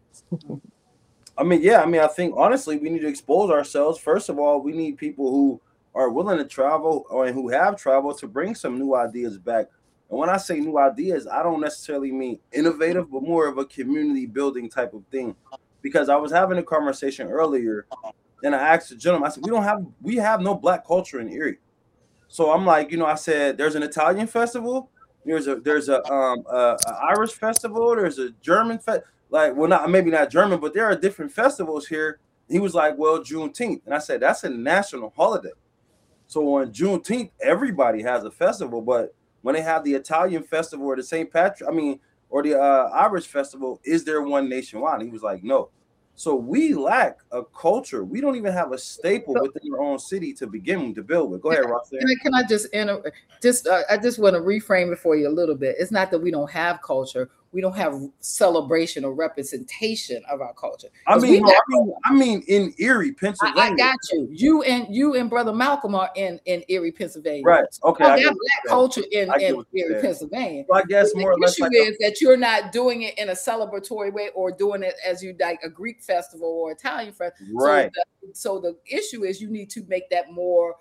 Speaker 12: I think honestly, we need to expose ourselves. First of all, we need people who are willing to travel or who have traveled to bring some new ideas back. And when I say new ideas, I don't necessarily mean innovative, but more of a community building type of thing. Because I was having a conversation earlier, and I asked the gentleman, I said, we have no Black culture in Erie. So I'm like, I said, there's an Italian festival, There's a Irish festival. There's a German like, well, not maybe not German, but there are different festivals here. He was like, well, Juneteenth, and I said that's a national holiday. So on Juneteenth, everybody has a festival, but when they have the Italian festival or the St. Patrick, or the Irish festival, is there one nationwide? And he was like, no. So we lack a culture. We don't even have a staple within our own city to begin to build with. Go ahead, Roxanne.
Speaker 8: Can I just I just want to reframe it for you a little bit. It's not that we don't have culture. We don't have celebration or representation of our culture.
Speaker 12: I mean in Erie, Pennsylvania.
Speaker 8: I got you. You and Brother Malcolm are in Erie, Pennsylvania.
Speaker 12: Right. Okay.
Speaker 8: I got black culture in Erie, Pennsylvania.
Speaker 12: So I guess more or less
Speaker 8: the issue is that you're not doing it in a celebratory way or doing it as you like a Greek festival or Italian festival.
Speaker 12: Right.
Speaker 8: So the issue is you need to make that more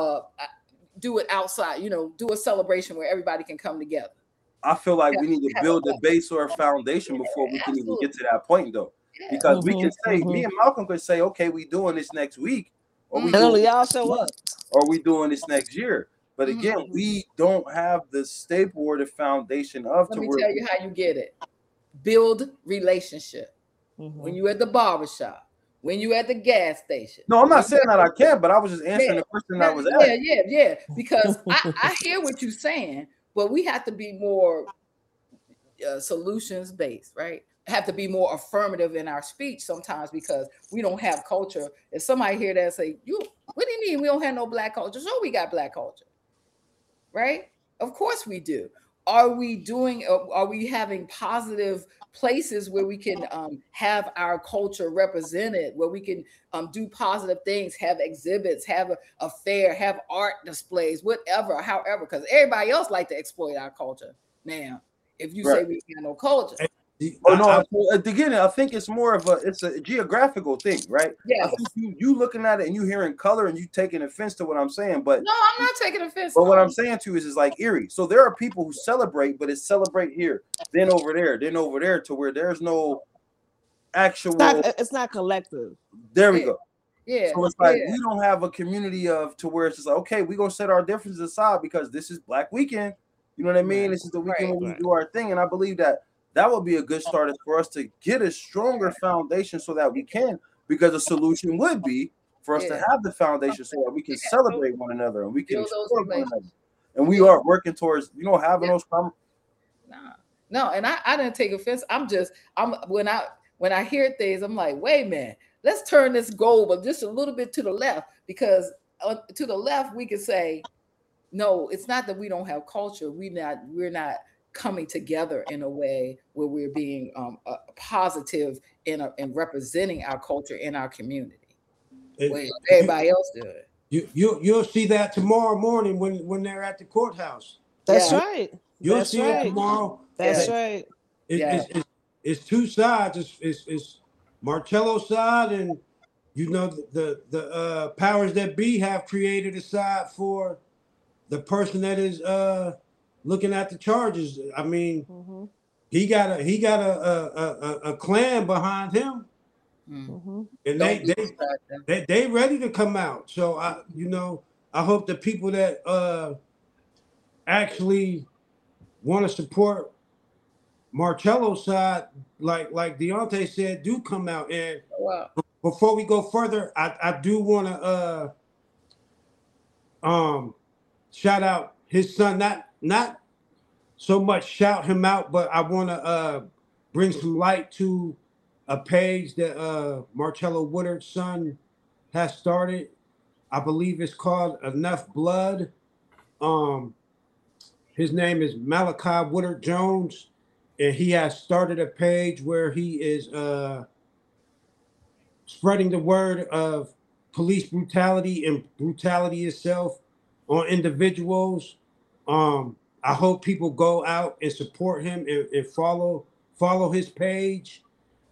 Speaker 8: do it outside, do a celebration where everybody can come together.
Speaker 12: I feel like we need to build a base or a foundation before we can even get to that point, though. Because we can say, me and Malcolm could say, okay, we doing this next week, or we
Speaker 10: y'all show up,
Speaker 12: or we doing this next year. But again, we don't have the staple or the foundation of.
Speaker 8: Let me tell you how you get it. Build relationship. When you at the barbershop, when you at the gas station.
Speaker 12: No, I'm not saying that I can't, but I was just answering the question I was asking.
Speaker 8: Yeah. Because I hear what you're saying. But we have to be more solutions based, right? Have to be more affirmative in our speech sometimes because we don't have culture. If somebody hear that and say, what do you mean we don't have no black culture? Sure, we got black culture, right? Of course we do. Are we having positive places where we can have our culture represented, where we can do positive things, have exhibits, have a fair, have art displays, whatever, however, because everybody else like to exploit our culture. Now, if you say we have no culture.
Speaker 12: Again, I think it's more of a geographical thing, right?
Speaker 8: Yeah.
Speaker 12: I think you looking at it and you hearing color and you taking offense to what I'm saying, but
Speaker 8: no, I'm not taking offense.
Speaker 12: But what I'm saying to you is like Erie. So there are people who celebrate, but it's celebrate here, then over there, to where there's no actual.
Speaker 10: It's not collective.
Speaker 12: There we go.
Speaker 8: Yeah.
Speaker 12: So it's like we don't have a community to where it's just like, okay, we're gonna set our differences aside because this is Black Weekend. You know what I mean? Right. This is the weekend when we do our thing, and I believe that would be a good start for us to get a stronger foundation so that we can, because the solution would be for us to have the foundation so that we can celebrate one another and we can support one another. And we are working towards, having those conversations.
Speaker 8: No, and I didn't take offense. When I hear things, I'm like, wait a minute, let's turn this goal but just a little bit to the left, because to the left we can say, no, it's not that we don't have culture. We're not coming together in a way where we're being positive in representing our culture in our community. Everybody else do it.
Speaker 11: You'll see that tomorrow morning when they're at the courthouse.
Speaker 10: That's right.
Speaker 11: You'll see it tomorrow.
Speaker 10: That's right.
Speaker 11: It's two sides. It's Marcello's side, and the powers that be have created a side for the person that is looking at the charges. I mean, he got a clan behind him, and they ready to come out. So I hope the people that actually want to support Marcello's side, like Deontay said, do come out. And before we go further, I do want to shout out his son. Not so much shout him out, but I want to bring some light to a page that Marcello Woodard's son has started. I believe it's called Enough Blood. His name is Malachi Woodard Jones, and he has started a page where he is spreading the word of police brutality and brutality itself on individuals. I hope people go out and support him and follow his page.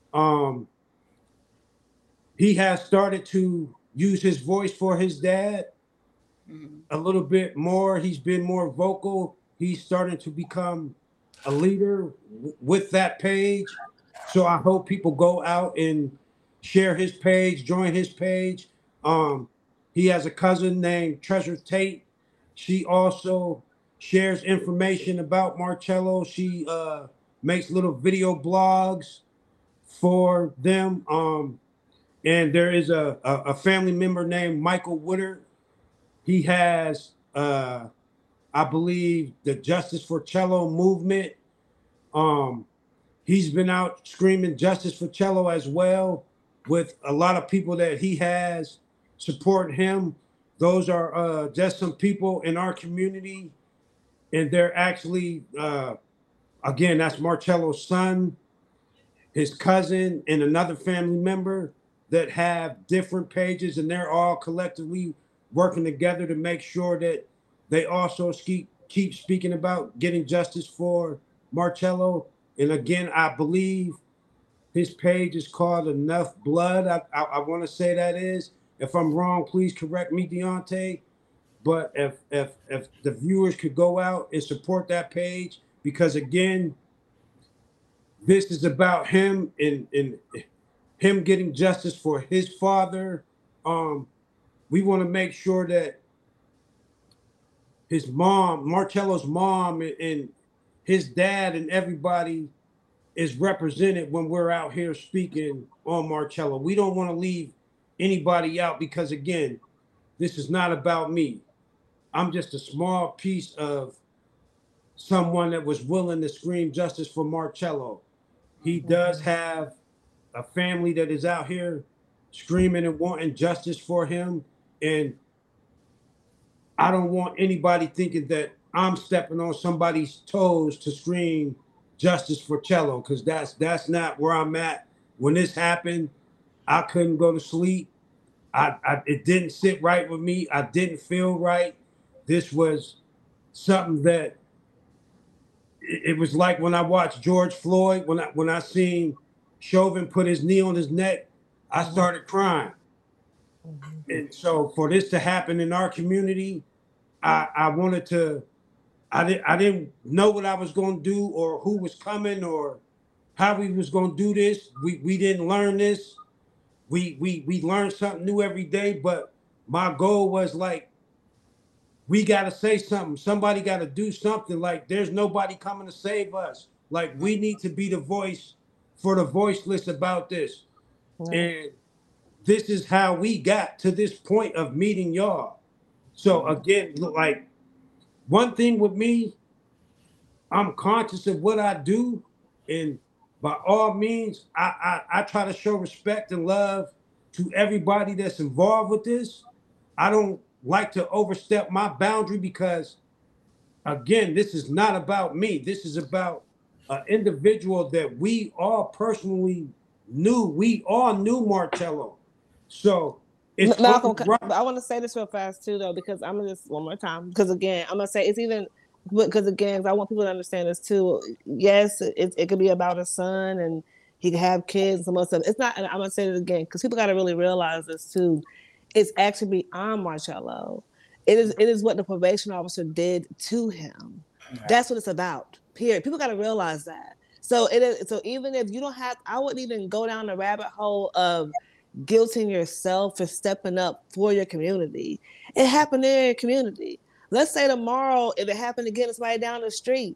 Speaker 11: He has started to use his voice for his dad a little bit more. He's been more vocal. He's starting to become a leader with that page. So I hope people go out and share his page, join his page. He has a cousin named Treasure Tate. She also shares information about Marcello. She makes little video blogs for them. And there is a family member named Michael Woodard. He has, I believe, the Justice for Cello movement. He's been out screaming justice for cello as well, with a lot of people that he has support him. Those are just some people in our community, and they're actually, again, that's Marcello's son, his cousin, and another family member that have different pages, and they're all collectively working together to make sure that they also keep speaking about getting justice for Marcello. And again, I believe his page is called Enough Blood. I want to say that is. If I'm wrong, please correct me, Deontay. But if the viewers could go out and support that page, because again, this is about him and him getting justice for his father. We want to make sure that his mom, Marcello's mom, and his dad and everybody is represented when we're out here speaking on Marcello. We don't want to leave anybody out because, again, this is not about me. I'm just a small piece of someone that was willing to scream justice for Marcello. He does have a family that is out here screaming and wanting justice for him. And I don't want anybody thinking that I'm stepping on somebody's toes to scream justice for cello, because that's not where I'm at. When this happened, I couldn't go to sleep. It didn't sit right with me. I didn't feel right. This was something that it was like when I watched George Floyd, when I seen Chauvin put his knee on his neck, I started crying. And so for this to happen in our community, I wanted to, I didn't know what I was going to do or who was coming or how we was going to do this. We didn't learn this. We learned something new every day, but my goal was like, we got to say something. Somebody got to do something. Like, there's nobody coming to save us. Like, we need to be the voice for the voiceless about this. And this is how we got to this point of meeting y'all. So again, like, one thing with me, I'm conscious of what I do, and by all means, I try to show respect and love to everybody that's involved with this. I don't like to overstep my boundary because, again, this is not about me. This is about an individual that we all personally knew. We all knew Marcello. So it's
Speaker 10: Malcolm, I want to say this real fast too, though, because I'm gonna just one more time. Because again, I'm gonna say it's even because again, I want people to understand this too. Yes, it could be about a son and he could have kids and some other stuff. It's not. And I'm gonna say it again because people got to really realize this too. It's actually beyond Marcello. It is what the probation officer did to him. Yeah. That's what it's about. Period. People got to realize that. So it is. So even if you don't have, I wouldn't even go down the rabbit hole of guilting yourself for stepping up for your community. It happened in your community. Let's say tomorrow, if it happened again, it's right down the street.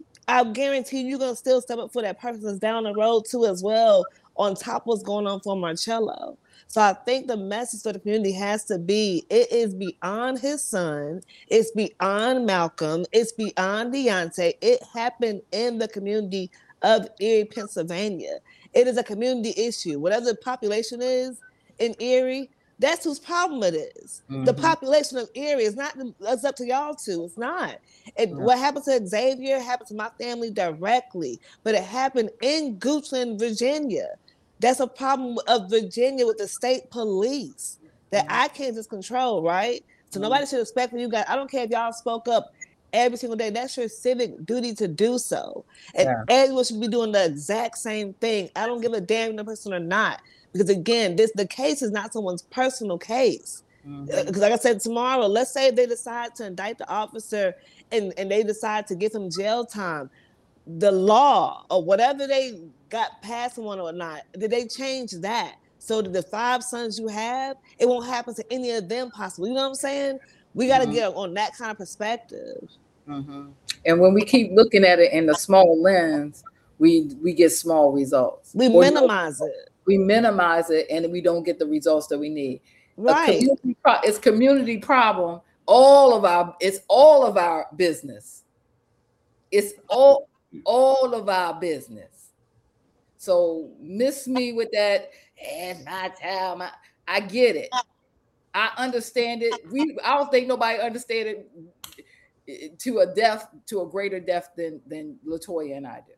Speaker 10: I guarantee you're going to still step up for that person that's down the road too as well, on top of what's going on for Marcello. So I think the message for the community has to be, it is beyond his son. It's beyond Malcolm. It's beyond Deontay. It happened in the community of Erie, Pennsylvania. It is a community issue. Whatever the population is in Erie, that's whose problem it is. Mm-hmm. The population of Erie is not, it's up to y'all two. It's not. What happened to Xavier happened to my family directly, but it happened in Goochland, Virginia. That's a problem of Virginia with the state police that I can't just control, right? So nobody should expect you guys. I don't care if y'all spoke up every single day. That's your civic duty to do so. And everyone should be doing the exact same thing. I don't give a damn if the person or not. Because again, the case is not someone's personal case. Because like I said, tomorrow, let's say they decide to indict the officer and they decide to give him jail time. The law or whatever they got passed on or not, did they change that? So that the 5 sons you have, it won't happen to any of them possibly. You know what I'm saying? We got to get on that kind of perspective.
Speaker 8: And when we keep looking at it in the small lens, we get small results.
Speaker 10: We minimize it.
Speaker 8: We minimize it, and we don't get the results that we need.
Speaker 10: Right.
Speaker 8: It's community problem. It's all of our business. It's all of our business. So miss me with that. And my time, I get it. I understand it. I don't think nobody understand it to a greater depth than Latoya and I do.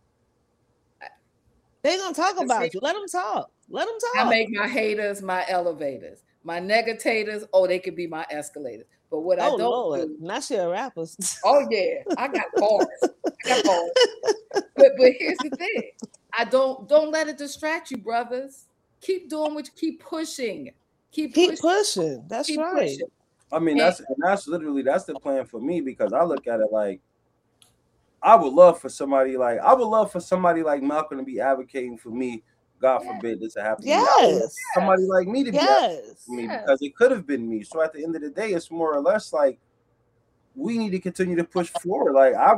Speaker 10: They're gonna talk about you. Let them talk. Let them talk.
Speaker 8: I make my haters my elevators. My negatators, they could be my escalators. But what I don't do,
Speaker 10: not your rappers.
Speaker 8: Oh yeah, I got bars. But here's the thing. I don't let it distract you, brothers. Keep doing what you keep pushing. Keep
Speaker 10: pushing. That's right. Pushing.
Speaker 12: I mean, that's the plan for me, because I look at it like I would love for somebody like Malcolm to be advocating for me. God forbid this to happen.
Speaker 10: Yes.
Speaker 12: Somebody like me to be advocating for me, because it could have been me. So at the end of the day, it's more or less like we need to continue to push forward. Like I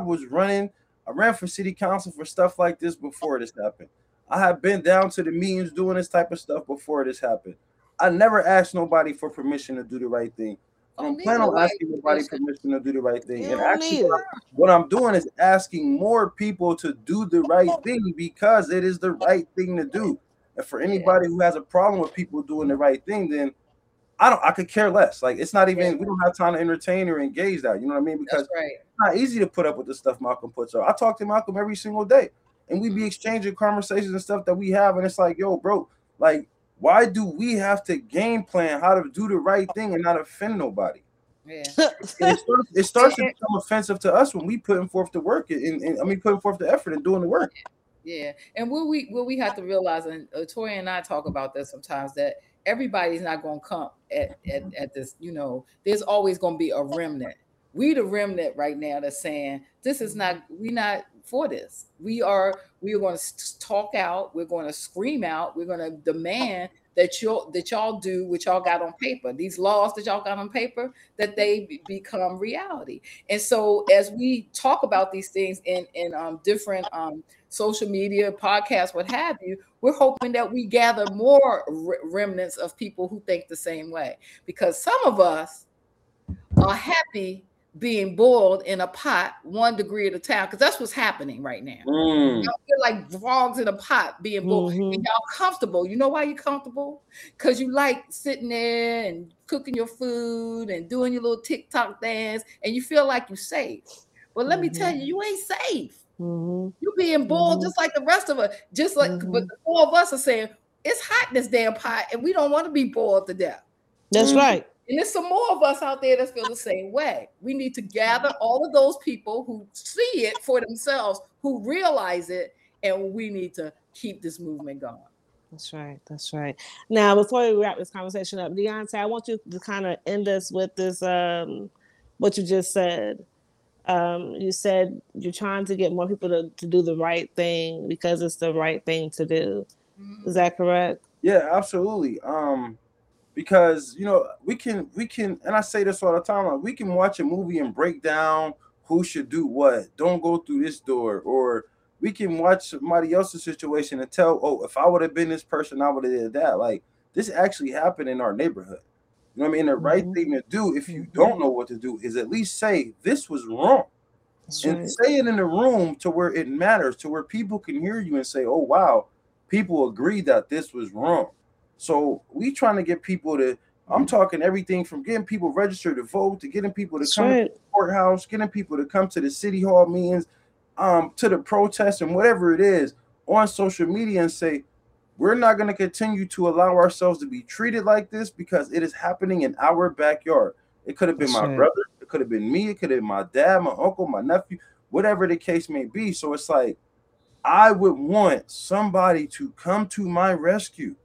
Speaker 12: ran for city council for stuff like this before this happened. I have been down to the meetings doing this type of stuff before this happened. I never asked nobody for permission to do the right thing. I don't plan on asking nobody permission to do the right thing. And actually, what I'm doing is asking more people to do the right thing, because it is the right thing to do. And for anybody who has a problem with people doing the right thing, then I could care less. Like it's not even, we don't have time to entertain or engage that. You know what I mean? Because it's not easy to put up with the stuff Malcolm puts up. I talk to Malcolm every single day, and we be exchanging conversations and stuff that we have. And it's like, yo, bro, like, why do we have to game plan how to do the right thing and not offend nobody?
Speaker 8: Yeah.
Speaker 12: It starts to become offensive to us when we putting forth the work and putting forth the effort and doing the work.
Speaker 8: Yeah. And what we have to realize, and Tori and I talk about this sometimes, that everybody's not going to come at this, there's always going to be a remnant. We the remnant right now that's saying we're not for this. We are going to talk out. We're going to scream out. We're going to demand that y'all do what y'all got on paper. These laws that y'all got on paper, that they become reality. And so as we talk about these things in different social media, podcasts, what have you, we're hoping that we gather more remnants of people who think the same way. Because some of us are happy being boiled in a pot 1 degree at a time, because that's what's happening right now. Y'all feel like frogs in a pot being boiled, and y'all comfortable. You know why you're comfortable? Because you like sitting there and cooking your food and doing your little TikTok dance, and you feel like you're safe. Well, let me tell you, you ain't safe. You're being boiled just like the rest of us. Just like, but the 4 of us are saying it's hot in this damn pot, and we don't want to be boiled to death.
Speaker 10: That's right.
Speaker 8: And there's some more of us out there that feel the same way. We need to gather all of those people who see it for themselves, who realize it, and we need to keep this movement going.
Speaker 10: That's right. That's right. Now, before we wrap this conversation up, Deontay, I want you to kind of end us with this, what you just said. You said you're trying to get more people to do the right thing because it's the right thing to do. Is that correct?
Speaker 12: Yeah, absolutely. Because we can, and I say this all the time, like we can watch a movie and break down who should do what. Don't go through this door. Or we can watch somebody else's situation and tell, if I would have been this person, I would have did that. Like this actually happened in our neighborhood. You know what I mean? The right thing to do, if you don't know what to do, is at least say this was wrong. And say it in the room to where it matters, to where people can hear you and say, oh wow, people agree that this was wrong. So we trying to get people to, I'm talking everything from getting people registered to vote, to getting people to come to the courthouse, getting people to come to the city hall meetings, to the protests and whatever it is on social media, and say, we're not going to continue to allow ourselves to be treated like this, because it is happening in our backyard. It could have been my brother, it could have been me, it could have been my dad, my uncle, my nephew, whatever the case may be. So it's like, I would want somebody to come to my rescue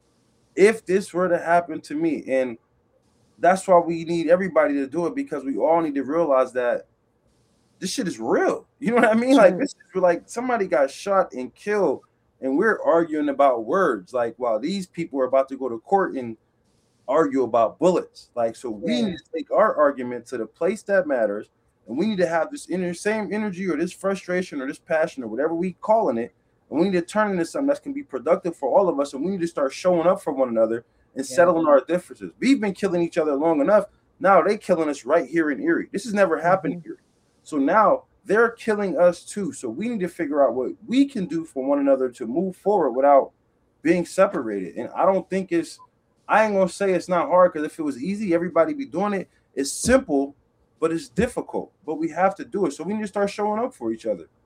Speaker 12: if this were to happen to me. And that's why we need everybody to do it, because we all need to realize that this shit is real. You know what I mean? Like this is like somebody got shot and killed, and we're arguing about words. Like, while these people are about to go to court and argue about bullets. Like, so we need to take our argument to the place that matters, And we need to have this same energy or this frustration or this passion or whatever we calling it. And we need to turn into something that can be productive for all of us. And we need to start showing up for one another and settling our differences. We've been killing each other long enough. Now they killing us right here in Erie. This has never happened here. So now they're killing us too. So we need to figure out what we can do for one another to move forward without being separated. And I don't think I ain't gonna say it's not hard, because if it was easy, everybody be doing it. It's simple, but it's difficult. But we have to do it. So we need to start showing up for each other.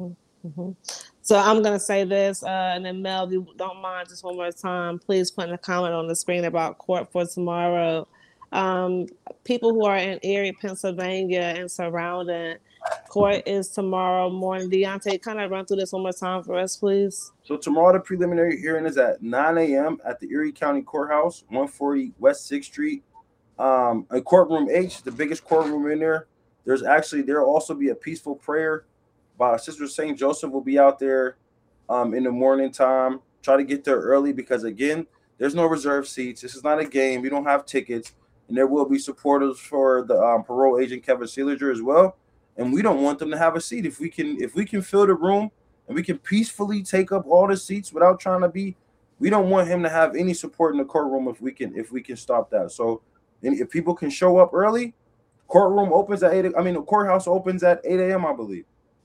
Speaker 10: So I'm gonna say this, and then Mel, if you don't mind, just one more time, please put in a comment on the screen about court for tomorrow. People who are in Erie, Pennsylvania, and surrounding, court is tomorrow morning. Deontay, kind of run through this one more time for us, please.
Speaker 12: So tomorrow, the preliminary hearing is at 9 a.m. at the Erie County Courthouse, 140 West 6th Street. A courtroom H, the biggest courtroom in there. There'll also be a peaceful prayer by Sister St. Joseph will be out there in the morning time. Try to get there early, because again, there's no reserved seats. This is not a game. We don't have tickets, and there will be supporters for the parole agent Kevin Seeliger as well. And we don't want them to have a seat. If we can fill the room and we can peacefully take up all the seats without trying to be, we don't want him to have any support in the courtroom if we can stop that. So if people can show up early, courtroom opens at the courthouse opens at 8 a.m. I believe.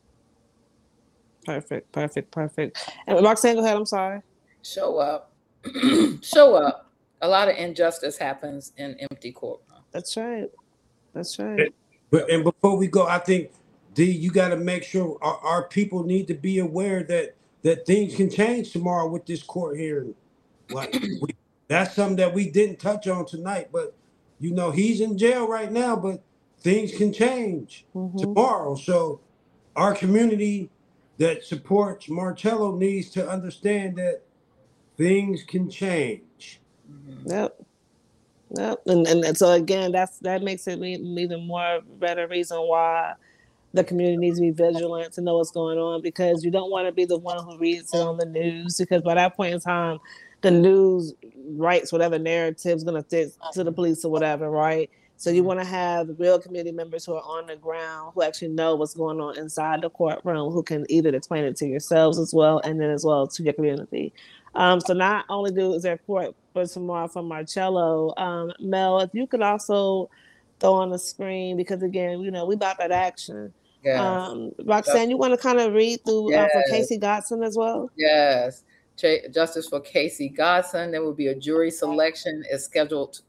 Speaker 10: Perfect. And Roxanne, go ahead. I'm sorry.
Speaker 8: Show up. Show up. A lot of injustice happens in empty courtrooms.
Speaker 10: That's right.
Speaker 11: And before we go, I think, D, you got to make sure our people need to be aware that things can change tomorrow with this court hearing. Like that's something that we didn't touch on tonight, but he's in jail right now, but things can change tomorrow. So our community that supports Marcello needs to understand that things can change.
Speaker 10: Yep. And so again, that makes it even more better reason why the community needs to be vigilant to know what's going on, because you don't want to be the one who reads it on the news, because by that point in time, the news writes whatever narrative is going to fit to the police or whatever, right? So you want to have real community members who are on the ground, who actually know what's going on inside the courtroom, who can either explain it to yourselves as well, and then as well to your community. So not only is there court for tomorrow from Marcello, Mel, if you could also throw on the screen, because again, we about that action.
Speaker 8: Yes.
Speaker 10: Roxanne, you want to kind of read through for Casey Godson as well?
Speaker 8: Yes. Justice for Casey Godson. There will be a jury selection is scheduled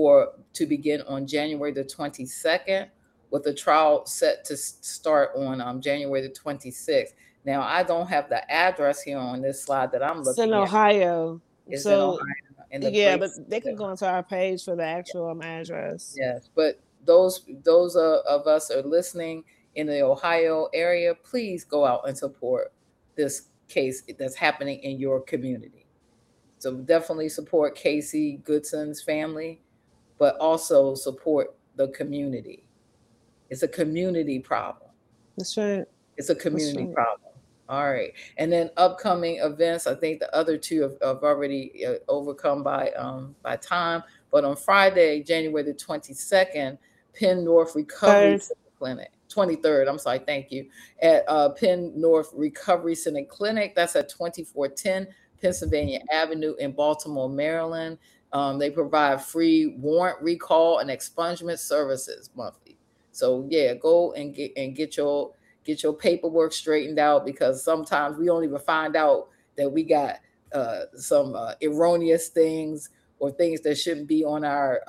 Speaker 8: to begin on January the 22nd, with the trial set to start on January the 26th. Now, I don't have the address here on this slide that I'm looking at.
Speaker 10: It's in Ohio.
Speaker 8: It's in Ohio.
Speaker 10: But they can go into our page for the actual address.
Speaker 8: Yes, but those of us are listening in the Ohio area, please go out and support this case that's happening in your community. So definitely support Casey Godson's family, but also support the community. It's a community problem.
Speaker 10: That's right.
Speaker 8: It's a community problem. All right. And then upcoming events, I think the other two have already overcome by time. But on Friday, January the 22nd, Penn North Recovery Clinic. 23rd, I'm sorry, thank you. At Penn North Recovery Center Clinic. That's at 2410 Pennsylvania Avenue in Baltimore, Maryland. They provide free warrant recall and expungement services monthly. So yeah, go and get your paperwork straightened out, because sometimes we don't even find out that we got some erroneous things or things that shouldn't be on our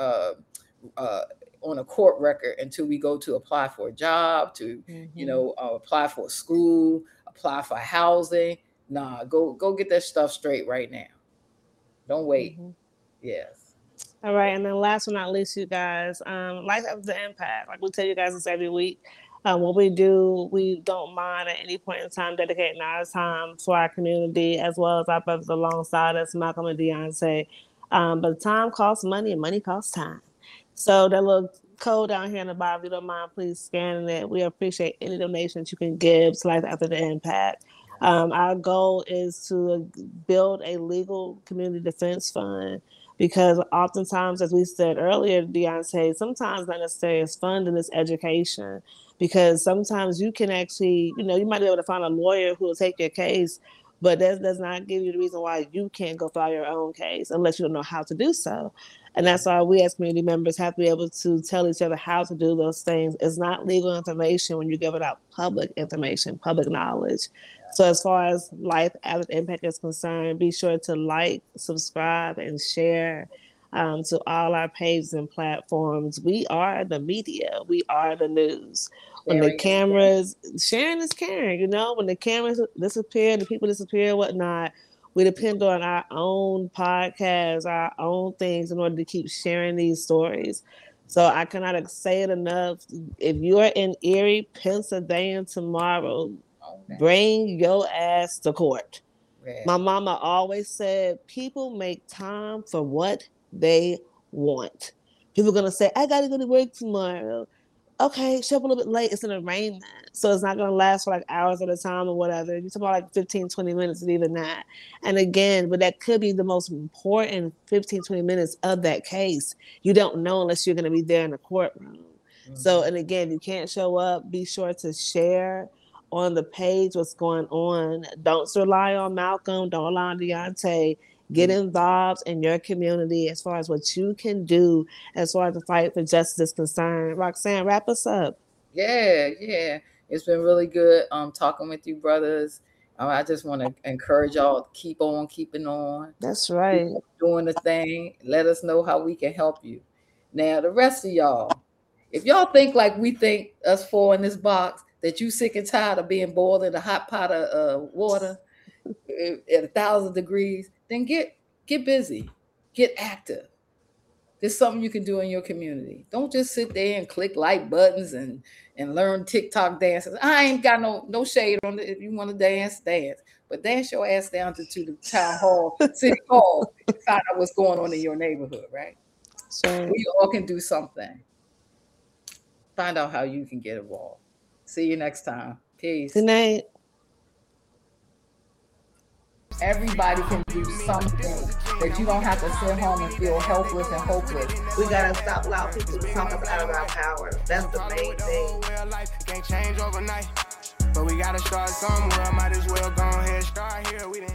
Speaker 8: on a court record until we go to apply for a job, to apply for a school, apply for housing. Nah, go get that stuff straight right now. Don't wait. Yes.
Speaker 10: All right, and then last but not least, you guys, life has the impact. Like we tell you guys this every week. What we do, we don't mind at any point in time dedicating our time to our community, as well as our brothers alongside us, Malcolm and Deontay. But time costs money, and money costs time. So that little code down here in the bottom, if you don't mind, please scanning it. We appreciate any donations you can give to Life After the Impact. Our goal is to build a legal community defense fund Because oftentimes, as we said earlier, Deontay, sometimes not necessarily as fun and it's education. Because sometimes you can actually, you might be able to find a lawyer who will take your case, but that does not give you the reason why you can't go file your own case unless you don't know how to do so. And that's why we as community members have to be able to tell each other how to do those things. It's not legal information when you give it out public information, public knowledge. So as far as Life After the Impact is concerned, be sure to like, subscribe, and share to all our pages and platforms. We are the media. We are the news. When the cameras, sharing is caring, when the cameras disappear, the people disappear, whatnot, we depend on our own podcasts, our own things in order to keep sharing these stories. So I cannot say it enough. If you're in Erie, Pennsylvania tomorrow, bring your ass to court. Yeah. My mama always said, people make time for what they want. People are going to say, I got to go to work tomorrow. Okay, show up a little bit late. It's an arraignment. So it's not going to last for like hours at a time or whatever. You're talking about like 15, 20 minutes and even that. And again, but that could be the most important 15, 20 minutes of that case. You don't know unless you're going to be there in the courtroom. Mm-hmm. So, and again, you can't show up. Be sure to share on the page what's going on. Don't rely on Malcolm. Don't rely on Deontay. Get involved in your community as far as what you can do as far as the fight for justice is concerned. Roxanne, wrap us up.
Speaker 8: Yeah. It's been really good talking with you, brothers. I just want to encourage y'all to keep on keeping on.
Speaker 10: That's right.
Speaker 8: Keep doing the thing. Let us know how we can help you. Now, the rest of y'all, if y'all think like we think us four in this box, that you sick and tired of being boiled in a hot pot of water at 1,000 degrees, then get busy, get active. There's something you can do in your community. Don't just sit there and click like buttons and learn TikTok dances. I ain't got no shade on it. If you want to dance, but dance your ass down to the town hall, city hall, and find out what's going on in your neighborhood, right? So we all can do something. Find out how you can get involved. See you next time. Peace.
Speaker 10: Good night.
Speaker 8: Everybody can do something that you don't have to sit home and feel helpless and hopeless.
Speaker 2: We gotta stop allowing people to talk us out of our power. That's the main thing. Life can't change overnight, but we gotta start somewhere. Might as well go ahead start here.